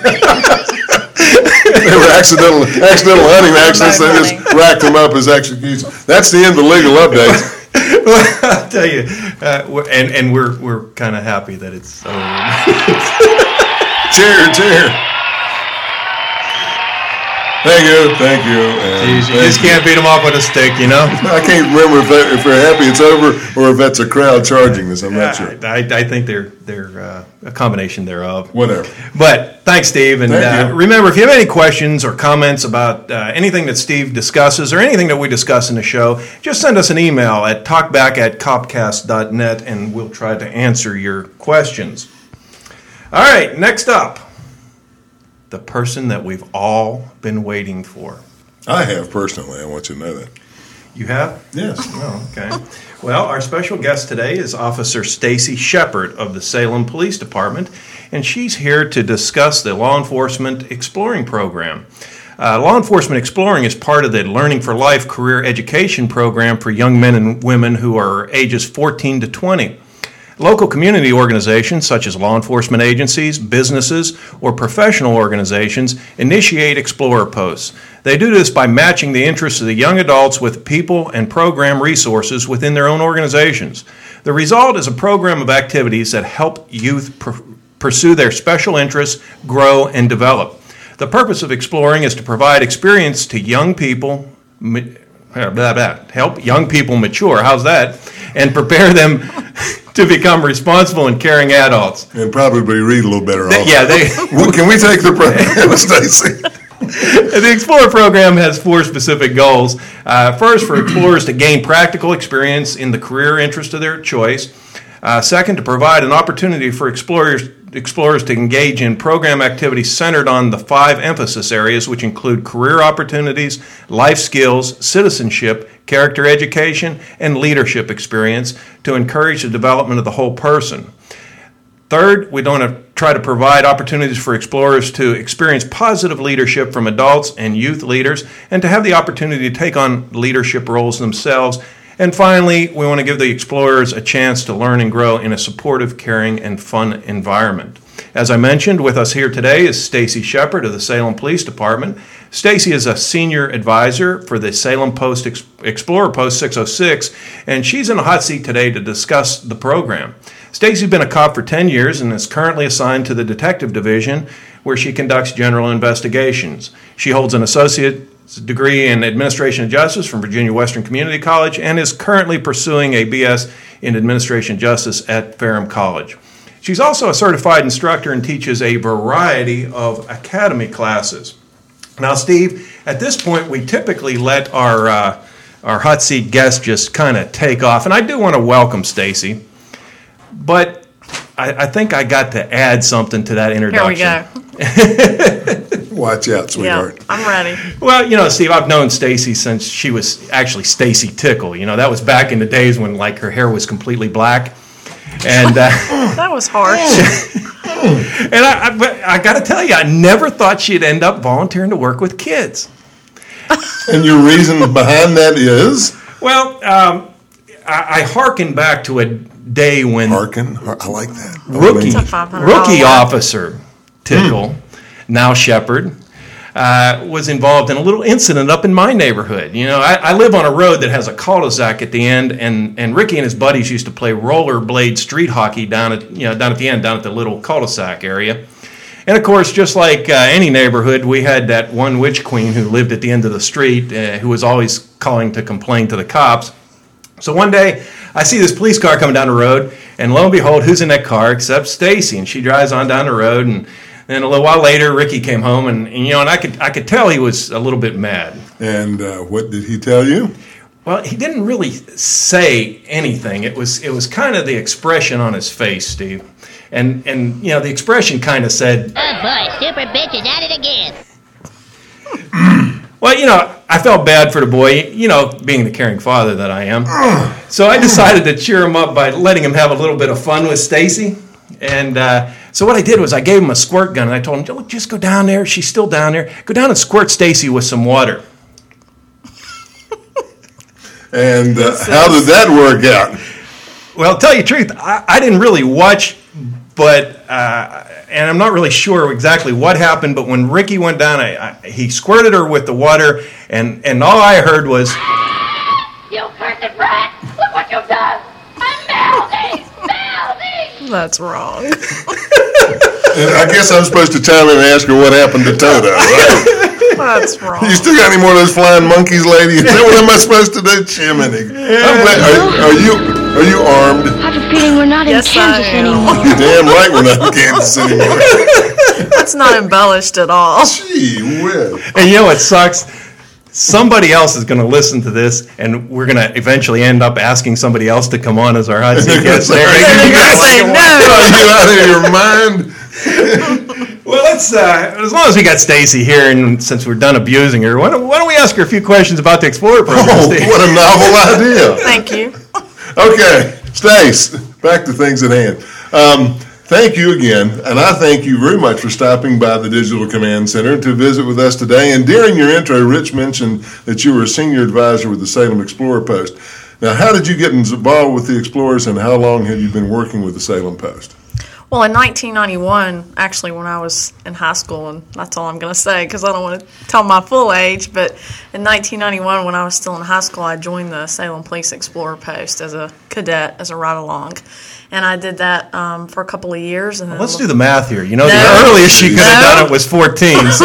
Speaker 4: They were accidental, accidental hunting accidents. They just racked them up as executions. That's the end of legal updates.
Speaker 1: Well, I'll tell you, uh, we're, and and we're we're kind of happy that it's over.
Speaker 4: Cheer, cheer. Thank you, thank you. And
Speaker 1: Jeez, you
Speaker 4: thank
Speaker 1: just can't beat them off with a stick, you know?
Speaker 4: I can't remember if, they, if they're happy it's over or if that's a crowd charging this. I'm not sure.
Speaker 1: I, I think they're they're uh, a combination thereof.
Speaker 4: Whatever.
Speaker 1: But thanks, Steve. And
Speaker 4: Thank
Speaker 1: uh,
Speaker 4: you.
Speaker 1: remember, if you have any questions or comments about uh, anything that Steve discusses or anything that we discuss in the show, just send us an email at talkback at copcast dot net and we'll try to answer your questions. All right, next up, the person that we've all been waiting for.
Speaker 4: I have personally. I want you to know that.
Speaker 1: You have?
Speaker 4: Yes.
Speaker 1: Oh, okay. Well, our special guest today is Officer Stacy Shepard of the Salem Police Department, and she's here to discuss the Law Enforcement Exploring Program. Uh, Law Enforcement Exploring is part of the Learning for Life career education program for young men and women who are ages fourteen to twenty. Local community organizations such as law enforcement agencies, businesses, or professional organizations initiate Explorer posts. They do this by matching the interests of the young adults with people and program resources within their own organizations. The result is a program of activities that help youth pr- pursue their special interests, grow, and develop. The purpose of Exploring is to provide experience to young people, blah, blah, blah, help young people mature, how's that, and prepare them to become responsible and caring adults.
Speaker 4: And probably read a little better also.
Speaker 1: Yeah, they.
Speaker 4: Well, can we take the program, Stacy?
Speaker 1: The Explorer program has four specific goals. Uh, first, for explorers to gain practical experience in the career interest of their choice. Uh, second, to provide an opportunity for explorers explorers to engage in program activities centered on the five emphasis areas, which include career opportunities, life skills, citizenship, character education, and leadership experience to encourage the development of the whole person. Third, we want to try to provide opportunities for explorers to experience positive leadership from adults and youth leaders and to have the opportunity to take on leadership roles themselves. And finally, we want to give the explorers a chance to learn and grow in a supportive, caring, and fun environment. As I mentioned, with us here today is Stacy Shepard of the Salem Police Department. Stacy is a senior advisor for the Salem Post Ex- Explorer Post six oh six, and she's in a hot seat today to discuss the program. Stacy's been a cop for ten years and is currently assigned to the Detective Division, where she conducts general investigations. She holds an associate degree in Administration of Justice from Virginia Western Community College and is currently pursuing a B S in Administration of Justice at Ferrum College. She's also a certified instructor and teaches a variety of academy classes. Now, Steve, at this point, we typically let our uh, our hot seat guests just kind of take off, and I do want to welcome Stacy, but I, I think I got to add something to that introduction.
Speaker 5: Here we go.
Speaker 4: Watch out, sweetheart.
Speaker 5: Yeah, I'm ready.
Speaker 1: Well, you know, Steve, I've known Stacy since she was actually Stacy Tickle. You know, that was back in the days when, like, her hair was completely black. And uh,
Speaker 5: That was harsh.
Speaker 1: and I, I, but I got to tell you, I never thought she'd end up volunteering to work with kids.
Speaker 4: And your reason behind that is?
Speaker 1: Well, um, I, I hearken back to a day when
Speaker 4: Harkin. I like that.
Speaker 1: rookie
Speaker 5: It's a five hundred
Speaker 1: rookie
Speaker 5: dollars
Speaker 1: officer Tickle, now Shepard, uh, was involved in a little incident up in my neighborhood. You know, I, I live on a road that has a cul-de-sac at the end, and, and Ricky and his buddies used to play rollerblade street hockey down at you know down at the end, down at the little cul-de-sac area. And of course, just like uh, any neighborhood, we had that one witch queen who lived at the end of the street, uh, who was always calling to complain to the cops. So one day, I see this police car coming down the road, and lo and behold, who's in that car except Stacy? And she drives on down the road, and then a little while later, Ricky came home, and, and you know, and I could I could tell he was a little bit mad.
Speaker 4: And uh, what did he tell you?
Speaker 1: Well, he didn't really say anything. It was it was kind of the expression on his face, Steve. And, and you know, the expression kind of said,
Speaker 7: "Oh boy, super bitch is at it again."
Speaker 1: Well, you know, I felt bad for the boy, you know, being the caring father that I am. So I decided to cheer him up by letting him have a little bit of fun with Stacy. And uh, so what I did was I gave him a squirt gun, and I told him, "Look, just go down there. She's still down there. Go down and squirt Stacy with some water."
Speaker 4: And uh, how did that work out?
Speaker 1: Well, to tell you the truth, I, I didn't really watch, but uh, and I'm not really sure exactly what happened. But when Ricky went down, I, I, he squirted her with the water, and, and all I heard was,
Speaker 7: "You cursed brat! Look what you've done! I'm melting! Melting!"
Speaker 5: That's wrong.
Speaker 4: And I guess I'm supposed to chime in and ask her what happened to Toto, right?
Speaker 5: That's wrong.
Speaker 4: You still got any more of those flying monkeys, lady? Is that what am I supposed to do? Chimney. I'm glad. Are, are you are you armed?
Speaker 7: I have a feeling we're not
Speaker 5: Yes,
Speaker 7: in Kansas
Speaker 5: I am.
Speaker 7: anymore.
Speaker 4: You're damn right we're not in Kansas anymore.
Speaker 5: That's not embellished at all.
Speaker 4: Gee whiz.
Speaker 1: and you know what sucks? Somebody else is going to listen to this, and we're going to eventually end up asking somebody else to come on as our hot seat guest.
Speaker 5: They're gonna say no.
Speaker 4: Are you out of your mind?
Speaker 1: Well, let's, uh, as long as we got Stacy here, and since we're done abusing her, why don't, why don't we ask her a few questions about the Explorer program,
Speaker 4: Oh,
Speaker 1: Steve?
Speaker 4: what a novel idea.
Speaker 5: Thank you.
Speaker 4: Okay, Stace, back to things at hand. Um, thank you again, and I thank you very much for stopping by the Digital Command Center to visit with us today. And during your intro, Rich mentioned that you were a senior advisor with the Salem Explorer Post. Now, how did you get involved with the Explorers, and how long have you been working with the Salem Post?
Speaker 5: Well, in nineteen ninety-one, actually, when I was in high school, and that's all I'm going to say because I don't want to tell my full age, but in nineteen ninety-one, when I was still in high school, I joined the Salem Police Explorer Post as a cadet, as a ride-along. And I did that um, for a couple of years. And then
Speaker 1: Let's do the math here. You know,
Speaker 5: No.
Speaker 1: the earliest she could have
Speaker 5: No.
Speaker 1: done it was fourteen. So.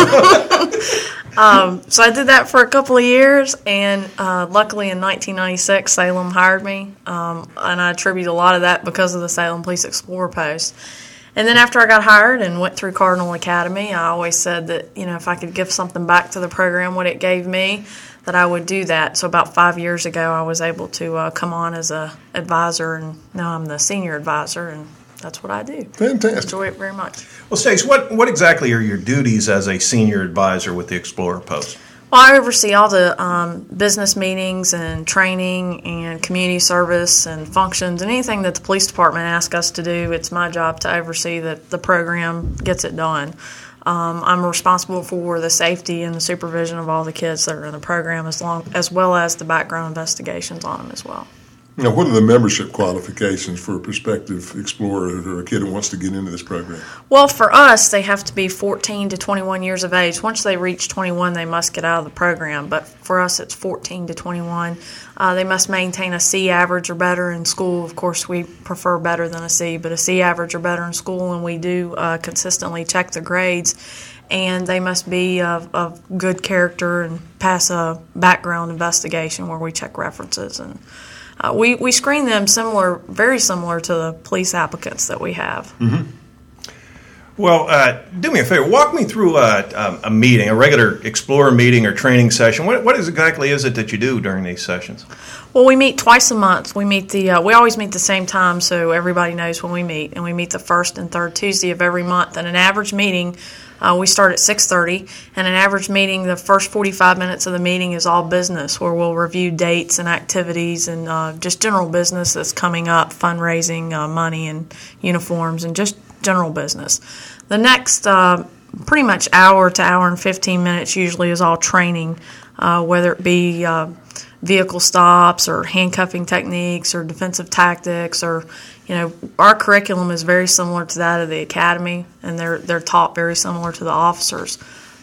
Speaker 5: Um, so I did that for a couple of years, and uh, luckily in nineteen ninety-six, Salem hired me, um, and I attribute a lot of that because of the Salem Police Explorer Post. And then after I got hired and went through Cardinal Academy, I always said that, you know, if I could give something back to the program, what it gave me, that I would do that. So about five years ago, I was able to uh, come on as a advisor, and now I'm the senior advisor, and that's what I do.
Speaker 4: Fantastic.
Speaker 5: Enjoy it very much.
Speaker 1: Well, Stace, what, what exactly are your duties as a senior advisor with the Explorer Post?
Speaker 5: Well, I oversee all the um, business meetings and training and community service and functions and anything that the police department asks us to do. It's my job to oversee that the program gets it done. Um, I'm responsible for the safety and the supervision of all the kids that are in the program, as long as well as the background investigations on them as well.
Speaker 4: Now, what are the membership qualifications for a prospective explorer or a kid who wants to get into this program?
Speaker 5: Well, for us, they have to be fourteen to twenty-one years of age. Once they reach twenty-one, they must get out of the program. But for us, it's fourteen to twenty-one. Uh, they must maintain a C average or better in school. Of course, we prefer better than a C, but a C average or better in school, and we do uh, consistently check the grades. And they must be of, of good character and pass a background investigation where we check references. And uh, we, we screen them similar, very similar to the police applicants that we have.
Speaker 1: Mm-hmm. Well, uh, do me a favor. Walk me through a, a, a meeting, a regular Explorer meeting or training session. What, what is exactly is it that you do during these sessions?
Speaker 5: Well, we meet twice a month. We meet the uh, we always meet the same time, so everybody knows when we meet. And we meet the first and third Tuesday of every month. And an average meeting, uh, we start at six thirty. And an average meeting, the first forty-five minutes of the meeting is all business, where we'll review dates and activities and uh, just general business that's coming up, fundraising, uh, money and uniforms, and just general business. The next uh, pretty much hour to hour and fifteen minutes usually is all training, uh, whether it be uh, vehicle stops or handcuffing techniques or defensive tactics, or, you know, our curriculum is very similar to that of the academy, and they're they're taught very similar to the officers.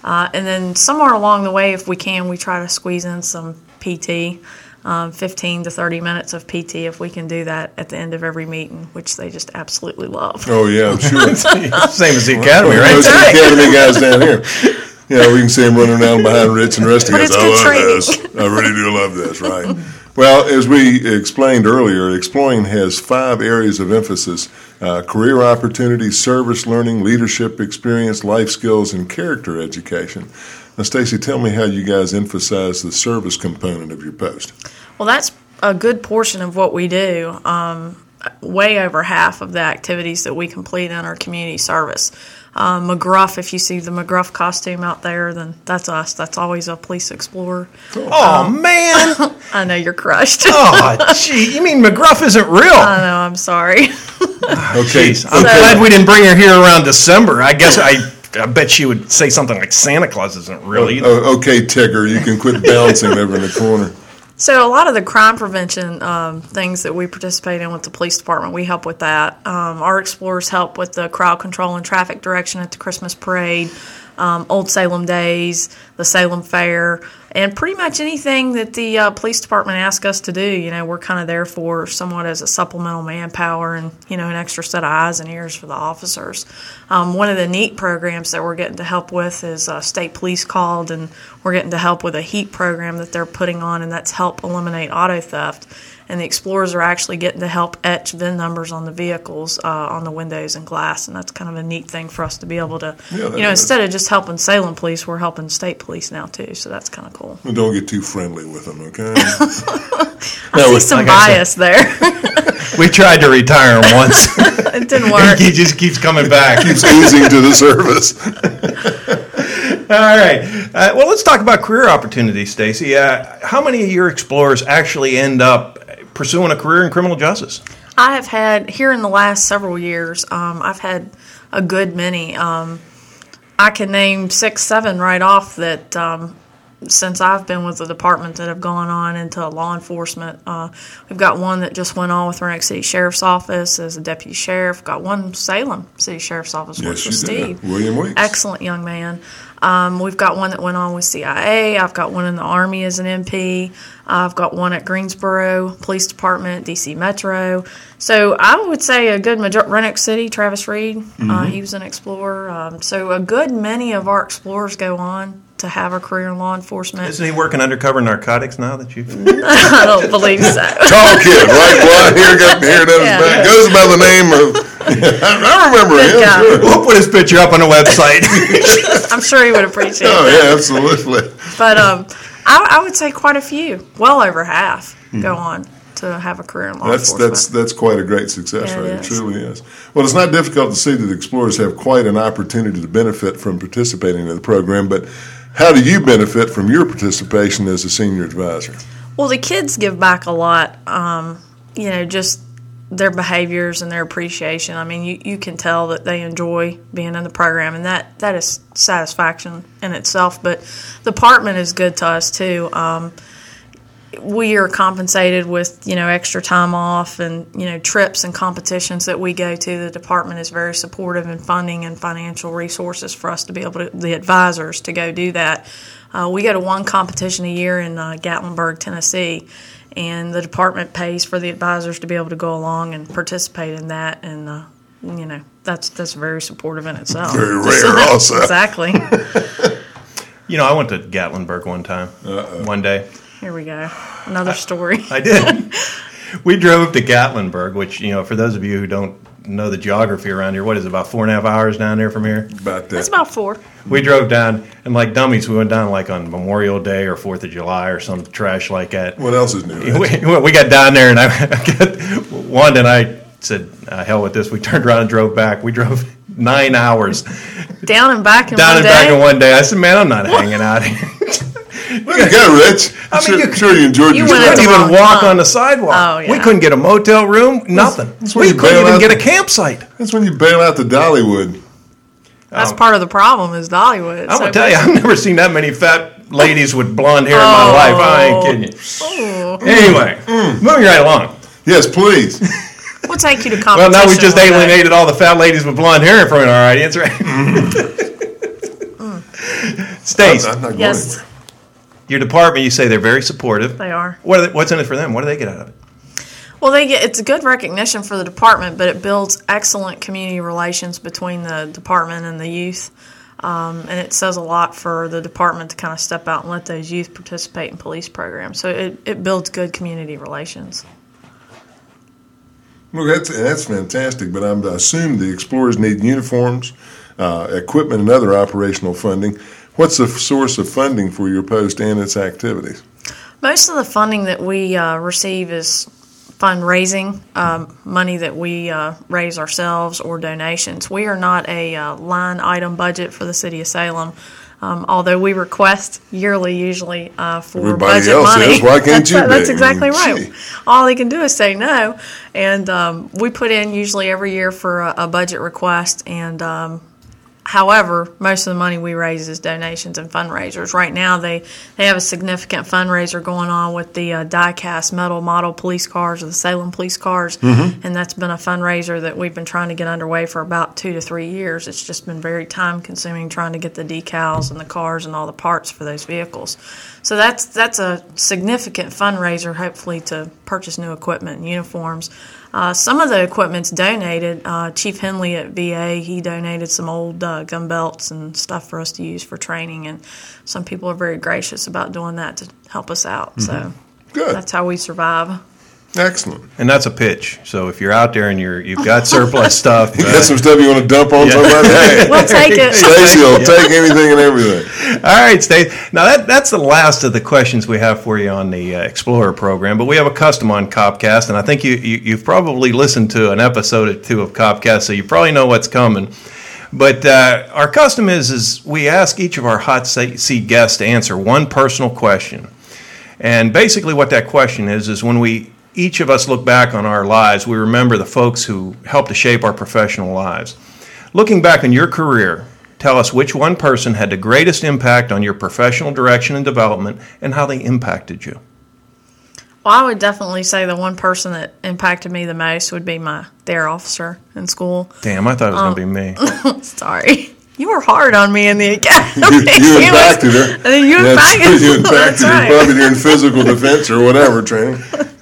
Speaker 5: Uh, and then somewhere along the way, if we can, we try to squeeze in some P T, um, fifteen to thirty minutes of P T if we can do that at the end of every meeting, which they just absolutely love.
Speaker 4: Oh, yeah, I'm sure.
Speaker 1: Same as the academy, right?
Speaker 4: Those
Speaker 5: right.
Speaker 4: academy guys down here. Yeah, we can see him running around behind Rich and Rusty.
Speaker 5: But
Speaker 4: Goes,
Speaker 5: it's
Speaker 4: I
Speaker 5: good
Speaker 4: love
Speaker 5: training."
Speaker 4: this. I really do love this, right? Well, as we explained earlier, Exploring has five areas of emphasis: uh, career opportunities, service learning, leadership experience, life skills, and character education. Now, Stacy, tell me how you guys emphasize the service component of your post.
Speaker 5: Well, that's a good portion of what we do. Um, way over half of the activities that we complete in our community service. Uh, McGruff, if you see the McGruff costume out there, then that's us. That's always a police explorer.
Speaker 1: Oh, man.
Speaker 5: I know you're crushed.
Speaker 1: Oh, gee. You mean McGruff isn't real?
Speaker 5: I know, I'm sorry.
Speaker 4: Okay.
Speaker 1: Jeez, I'm glad we didn't bring her here around December. I guess I, I bet she would say something like Santa Claus isn't real either.
Speaker 4: Oh, okay, Tigger, you can quit bouncing over in the corner.
Speaker 5: So a lot of the crime prevention um, things that we participate in with the police department, we help with that. Um, our explorers help with the crowd control and traffic direction at the Christmas parade, um, Old Salem Days, the Salem Fair, and pretty much anything that the uh, police department asks us to do. You know, we're kind of there for somewhat as a supplemental manpower and, you know, an extra set of eyes and ears for the officers. Um, one of the neat programs that we're getting to help with is uh, State Police Called, and we're getting to help with a HEAP program that they're putting on, and that's help eliminate auto theft. And the explorers are actually getting to help etch V I N numbers on the vehicles, uh, on the windows and glass, and that's kind of a neat thing for us to be able to,
Speaker 4: Yeah, that
Speaker 5: you know,
Speaker 4: is.
Speaker 5: instead of just helping Salem Police, we're helping state police now too, so that's kind of cool.
Speaker 4: Well, don't get too friendly with them, okay?
Speaker 5: I see some
Speaker 1: like I
Speaker 5: bias there.
Speaker 1: We tried to retire him once.
Speaker 5: It didn't work.
Speaker 1: He just keeps coming back.
Speaker 4: Keeps oozing to the service.
Speaker 1: All right. Uh, well, let's talk about career opportunities, Stacy. Uh, how many of your explorers actually end up pursuing a career in criminal justice?
Speaker 5: I have had, here in the last several years, um, I've had a good many. Um, I can name six, seven right off that um, since I've been with the department that have gone on into law enforcement. Uh, we've got one that just went on with Roanoke City Sheriff's Office as a deputy sheriff. Got one Salem City Sheriff's Office,
Speaker 4: Yes,
Speaker 5: works with
Speaker 4: you
Speaker 5: Steve.
Speaker 4: did. William Weeks.
Speaker 5: Excellent young man. Um, we've got one that went on with C I A. I've got one in the Army as an M P. I've got one at Greensboro Police Department, D C Metro. So I would say a good majority, Roanoke City, Travis Reed,
Speaker 4: Mm-hmm.
Speaker 5: uh, he was an explorer. Um, so a good many of our explorers go on to have a career in law enforcement.
Speaker 1: Isn't he working undercover narcotics now that you?
Speaker 5: I don't believe so.
Speaker 4: Tall kid, right? Well, here, got, here down
Speaker 5: Yeah.
Speaker 4: his back. Goes by the name of, I remember
Speaker 5: Good
Speaker 4: him,
Speaker 5: guy.
Speaker 4: sure.
Speaker 1: We'll put his picture up on the website.
Speaker 5: I'm sure he would appreciate
Speaker 4: Oh,
Speaker 5: that.
Speaker 4: yeah, absolutely.
Speaker 5: But um, I, I would say quite a few, well over half, go on to have a career in law
Speaker 4: That's
Speaker 5: enforcement.
Speaker 4: that's that's quite a great success
Speaker 5: Yeah, it
Speaker 4: rate. It
Speaker 5: is.
Speaker 4: truly is. Well, it's not difficult to see that explorers have quite an opportunity to benefit from participating in the program, but how do you benefit from your participation as a senior advisor?
Speaker 5: Well, the kids give back a lot, um, you know, just their behaviors and their appreciation. I mean, you, you can tell that they enjoy being in the program, and that, that is satisfaction in itself. But the department is good to us, too. Um, we are compensated with, you know, extra time off and, you know, trips and competitions that we go to. The department is very supportive in funding and financial resources for us to be able to, the advisors, to go do that. Uh, we go to one competition a year in uh, Gatlinburg, Tennessee, and the department pays for the advisors to be able to go along and participate in that. And, uh, you know, that's that's very supportive in itself.
Speaker 4: Very rare also.
Speaker 5: Exactly.
Speaker 1: You know, I went to Gatlinburg one time,
Speaker 4: Uh-oh.
Speaker 1: one day.
Speaker 5: Here we go. Another story.
Speaker 1: I did. We drove to Gatlinburg, which, you know, for those of you who don't know the geography around here, what is it, about four and a half hours down there from here?
Speaker 4: About that.
Speaker 5: That's about four.
Speaker 1: We drove down, and like dummies, we went down like on Memorial Day or fourth of July or some trash like that.
Speaker 4: What else is new?
Speaker 1: We, we got down there, and I got Wanda and I said, uh, hell with this. We turned around and drove back. We drove nine hours
Speaker 5: Down and back in
Speaker 1: down
Speaker 5: one
Speaker 1: and
Speaker 5: day.
Speaker 1: back in one day. I said, man, I'm not hanging out here.
Speaker 4: There you go, Rich.
Speaker 1: I mean,
Speaker 4: sure,
Speaker 1: you-
Speaker 4: sure you enjoyed
Speaker 5: you
Speaker 4: your
Speaker 5: went
Speaker 1: We
Speaker 5: into
Speaker 4: stay.
Speaker 1: couldn't even
Speaker 5: wrong
Speaker 1: walk
Speaker 5: time.
Speaker 1: on the sidewalk.
Speaker 5: Oh, yeah.
Speaker 1: We couldn't get a motel room, nothing.
Speaker 4: that's when
Speaker 1: We
Speaker 4: you
Speaker 1: couldn't
Speaker 4: bail
Speaker 1: even
Speaker 4: out
Speaker 1: get
Speaker 4: the-
Speaker 1: a campsite.
Speaker 4: That's when you bail out the Dollywood.
Speaker 5: That's
Speaker 1: Um,
Speaker 5: part of the problem is Dollywood.
Speaker 1: I'm
Speaker 5: So
Speaker 1: going to tell you, I've never seen that many fat ladies with blonde hair in my
Speaker 5: Oh.
Speaker 1: life. I ain't kidding you.
Speaker 5: Oh.
Speaker 1: Anyway, moving right along.
Speaker 4: Yes, please.
Speaker 5: We'll take you to
Speaker 1: Well,
Speaker 5: competition.
Speaker 1: now we just
Speaker 5: one day.
Speaker 1: alienated all the fat ladies with blonde hair in front of our audience, right? Stace,
Speaker 4: I'm not going
Speaker 5: Yes.
Speaker 4: anywhere.
Speaker 1: your department, you say they're very supportive.
Speaker 5: They are.
Speaker 1: What are they, what's in it for them? What do they get out of it?
Speaker 5: Well, they get it's a good recognition for the department, but it builds excellent community relations between the department and the youth. Um, and it says a lot for the department to kind of step out and let those youth participate in police programs. So it, it builds good community relations.
Speaker 4: Well, that's, that's fantastic, but I'm, I assume the Explorers need uniforms, uh, equipment, and other operational funding. What's the source of funding for your post and its activities?
Speaker 5: Most of the funding that we uh, receive is fundraising, um, money that we uh, raise ourselves or donations. We are not a uh, line item budget for the city of Salem, um, although we request yearly usually uh, for
Speaker 4: Everybody
Speaker 5: budget
Speaker 4: else
Speaker 5: money.
Speaker 4: is. Why can't
Speaker 5: that's,
Speaker 4: you
Speaker 5: That's
Speaker 4: be?
Speaker 5: exactly
Speaker 4: I mean,
Speaker 5: right.
Speaker 4: gee.
Speaker 5: All they can do is say no, and um, we put in usually every year for a, a budget request, and um, however, most of the money we raise is donations and fundraisers. Right now, they, they have a significant fundraiser going on with the uh, die-cast metal model police cars, or the Salem police cars,
Speaker 4: Mm-hmm.
Speaker 5: and that's been a fundraiser that we've been trying to get underway for about two to three years. It's just been very time-consuming trying to get the decals and the cars and all the parts for those vehicles. So that's that's a significant fundraiser, hopefully, to purchase new equipment and uniforms. Uh, some of the equipment's donated. Uh, Chief Henley at V A, he donated some old uh, gun belts and stuff for us to use for training, and some people are very gracious about doing that to help us out. So
Speaker 4: Good.
Speaker 5: that's how we survive.
Speaker 4: Excellent.
Speaker 1: And that's a pitch. So if you're out there and you're you've got surplus stuff,
Speaker 4: You
Speaker 1: uh,
Speaker 4: got some stuff you want to dump on somebody? Hey,
Speaker 5: We'll take it.
Speaker 4: Stacy will take anything and everything.
Speaker 1: all right, Stacey. Now that that's the last of the questions we have for you on the uh, Explorer program, but we have a custom on Copcast, and I think you, you you've probably listened to an episode or two of Copcast, so you probably know what's coming. But uh, our custom is is we ask each of our hot seat guests to answer one personal question, and basically what that question is is when we each of us look back on our lives, we remember the folks who helped to shape our professional lives. Looking back on your career, tell us which one person had the greatest impact on your professional direction and development and how they impacted you.
Speaker 5: Well, I would definitely say the one person that impacted me the most would be my dare officer in school.
Speaker 1: Damn, I thought it was going to be me.
Speaker 5: Sorry. You were hard on me in the academy.
Speaker 4: You, you
Speaker 5: He was-
Speaker 4: impacted her.
Speaker 5: I think you
Speaker 4: That's-
Speaker 5: impacted
Speaker 4: You
Speaker 5: her.
Speaker 4: impacted
Speaker 5: That's
Speaker 4: her
Speaker 5: right.
Speaker 4: probably during physical defense or whatever training.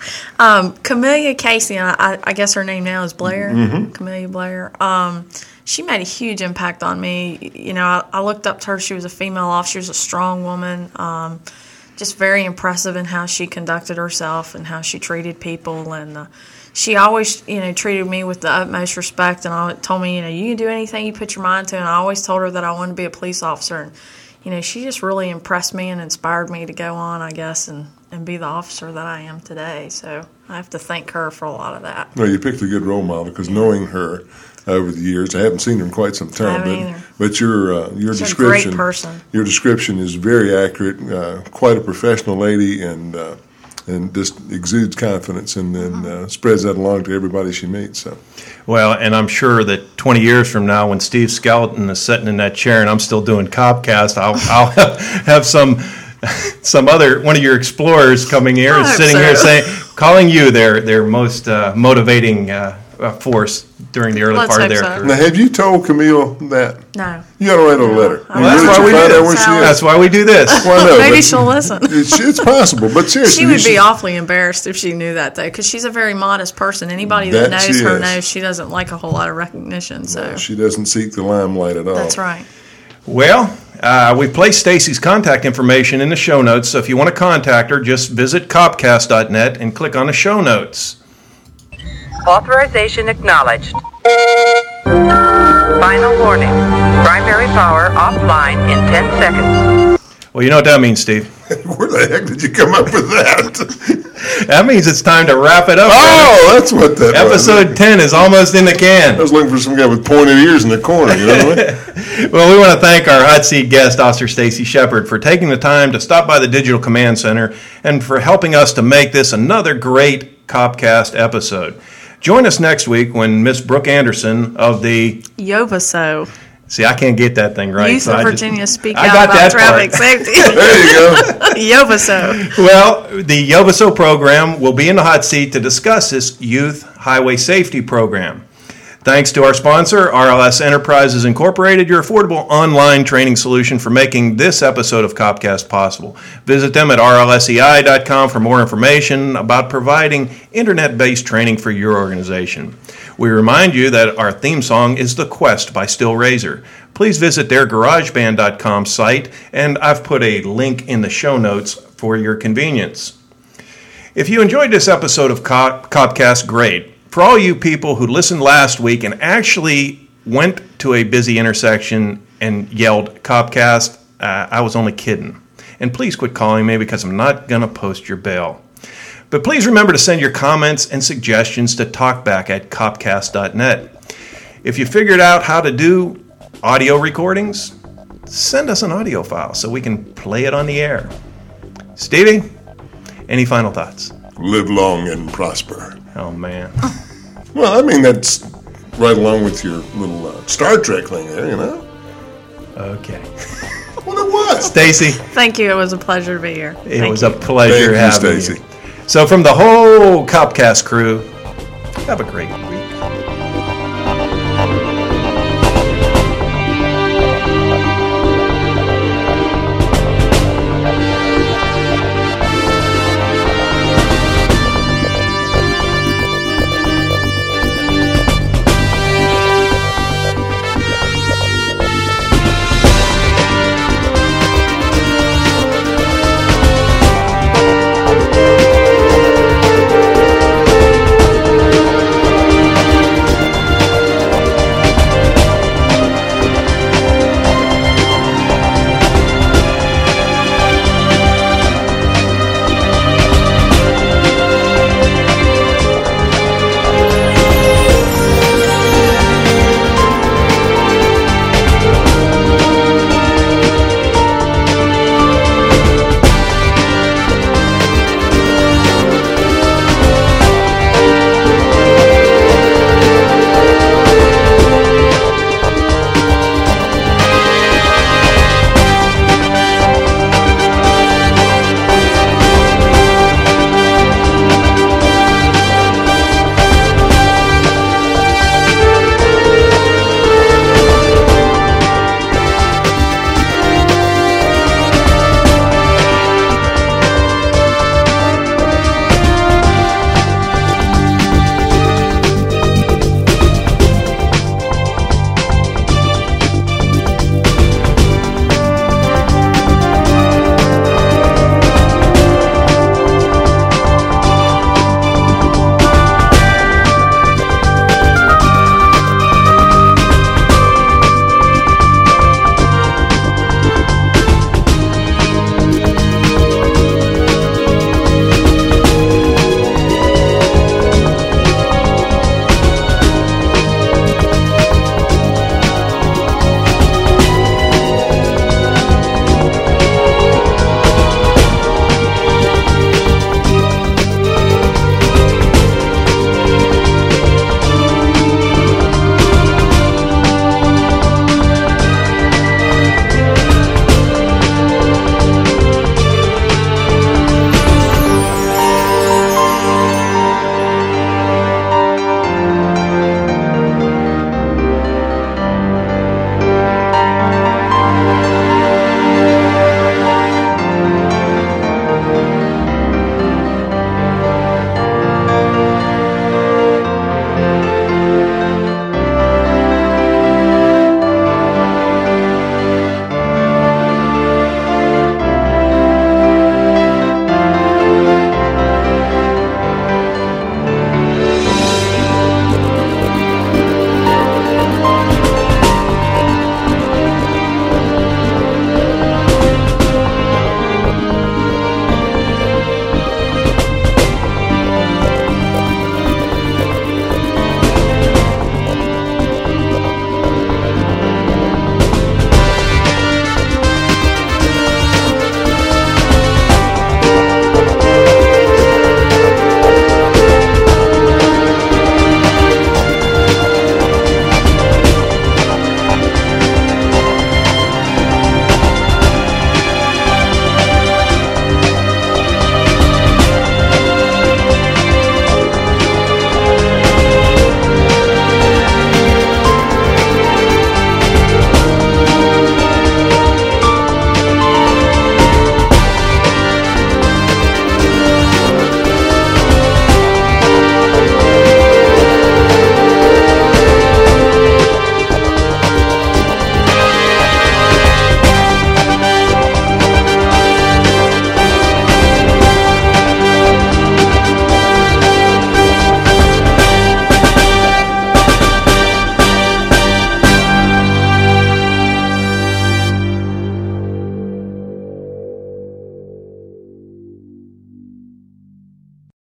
Speaker 5: Um, Camellia Casey, and I, I guess her name now is Blair. Mm-hmm. Camellia Blair. Um, she made a huge impact on me. You know, I, I looked up to her. She was a female officer. She was a strong woman. Um, just very impressive in how she conducted herself and how she treated people. And uh, she always, you know, treated me with the utmost respect. And I told me, you know, you can do anything you put your mind to. And I always told her that I wanted to be a police officer. And you know, she just really impressed me and inspired me to go on, I guess, and, and be the officer that I am today. So I have to thank her for a lot of that.
Speaker 4: Well, you picked a good role model because knowing her over the years, I haven't seen her in quite some time.
Speaker 5: haven't
Speaker 4: but,
Speaker 5: either.
Speaker 4: but your uh, your
Speaker 5: She's a
Speaker 4: description,
Speaker 5: great person.
Speaker 4: your description is very accurate. Uh, quite a professional lady, and uh, and just exudes confidence, and then uh, spreads that along to everybody she meets. So.
Speaker 1: Well, and I'm sure that twenty years from now, when Steve Skeleton is sitting in that chair and I'm still doing Copcast, I'll, I'll have some some other one of your explorers coming here and
Speaker 5: I hope
Speaker 1: sitting here
Speaker 5: so.
Speaker 1: saying, calling you their their most uh, motivating uh, uh, force during the early
Speaker 5: Let's
Speaker 1: part of
Speaker 5: hope
Speaker 1: their
Speaker 5: so.
Speaker 1: career.
Speaker 4: Now, have you told Camille that?
Speaker 5: No.
Speaker 4: You got to write her a letter.
Speaker 5: Well,
Speaker 4: You
Speaker 1: that's
Speaker 4: really
Speaker 1: why
Speaker 4: should
Speaker 1: we do
Speaker 4: find out
Speaker 1: this.
Speaker 4: where she is.
Speaker 1: That's why we do this.
Speaker 4: Well, I know,
Speaker 5: Maybe
Speaker 4: but
Speaker 5: she'll listen.
Speaker 4: It's, it's possible, but seriously,
Speaker 5: She
Speaker 4: you
Speaker 5: would be
Speaker 4: should-
Speaker 5: awfully embarrassed if she knew that, though, because she's a very modest person. Anybody that,
Speaker 4: That
Speaker 5: knows
Speaker 4: she
Speaker 5: her
Speaker 4: is.
Speaker 5: knows she doesn't like a whole lot of recognition. So
Speaker 4: She doesn't seek the limelight at all.
Speaker 5: that's right.
Speaker 1: Well, uh, we placed Stacy's contact information in the show notes, so if you want to contact her, just visit copcast dot net and click on the show notes.
Speaker 8: Authorization acknowledged. Final warning. Primary power offline in ten seconds.
Speaker 1: Well, you know what that means, Steve.
Speaker 4: Where the heck did you come up with that?
Speaker 1: That means it's time to wrap it up.
Speaker 4: Oh, that's what that was.
Speaker 1: Episode ten is almost in the
Speaker 4: I
Speaker 1: can.
Speaker 4: was looking for some guy with pointed ears in the corner, you know what I mean?
Speaker 1: Well, we want to thank our hot seat guest, Officer Stacy Shepard, for taking the time to stop by the Digital Command Center and for helping us to make this another great Copcast episode. Join us next week when Miss Brooke Anderson of the...
Speaker 5: Yovaso.
Speaker 1: See, I can't get that thing right.
Speaker 5: Youth
Speaker 1: so
Speaker 5: of
Speaker 1: I just-
Speaker 5: Virginia speak
Speaker 1: I
Speaker 5: out
Speaker 1: got
Speaker 5: about
Speaker 1: that
Speaker 5: traffic
Speaker 1: part.
Speaker 5: safety.
Speaker 4: There you go.
Speaker 5: Yovaso.
Speaker 1: Well, the Yovaso program will be in the hot seat to discuss this youth highway safety program. Thanks to our sponsor, R L S Enterprises Incorporated, your affordable online training solution for making this episode of Copcast possible. Visit them at R L S E I dot com for more information about providing internet-based training for your organization. We remind you that our theme song is The Quest by Still Razor. Please visit their garage band dot com site, and I've put a link in the show notes for your convenience. If you enjoyed this episode of Cop- Copcast, great. For all you people who listened last week and actually went to a busy intersection and yelled Copcast, uh, I was only kidding. And please quit calling me because I'm not going to post your bail. But please remember to send your comments and suggestions to talkback at copcast dot net. If you figured out how to do audio recordings, send us an audio file so we can play it on the air. Stevie, any final thoughts?
Speaker 4: Live long and prosper.
Speaker 1: Oh, man.
Speaker 4: Well, I mean, that's right along with your little uh, Star Trek thing there, you know?
Speaker 1: Okay.
Speaker 4: Well, it was.
Speaker 1: Stacy.
Speaker 5: Thank you. It was a pleasure to be here.
Speaker 1: It
Speaker 5: Thank
Speaker 1: was
Speaker 5: you.
Speaker 1: a pleasure
Speaker 4: Thank you,
Speaker 1: having
Speaker 4: Stacy.
Speaker 1: you. So from the whole Copcast crew, have a great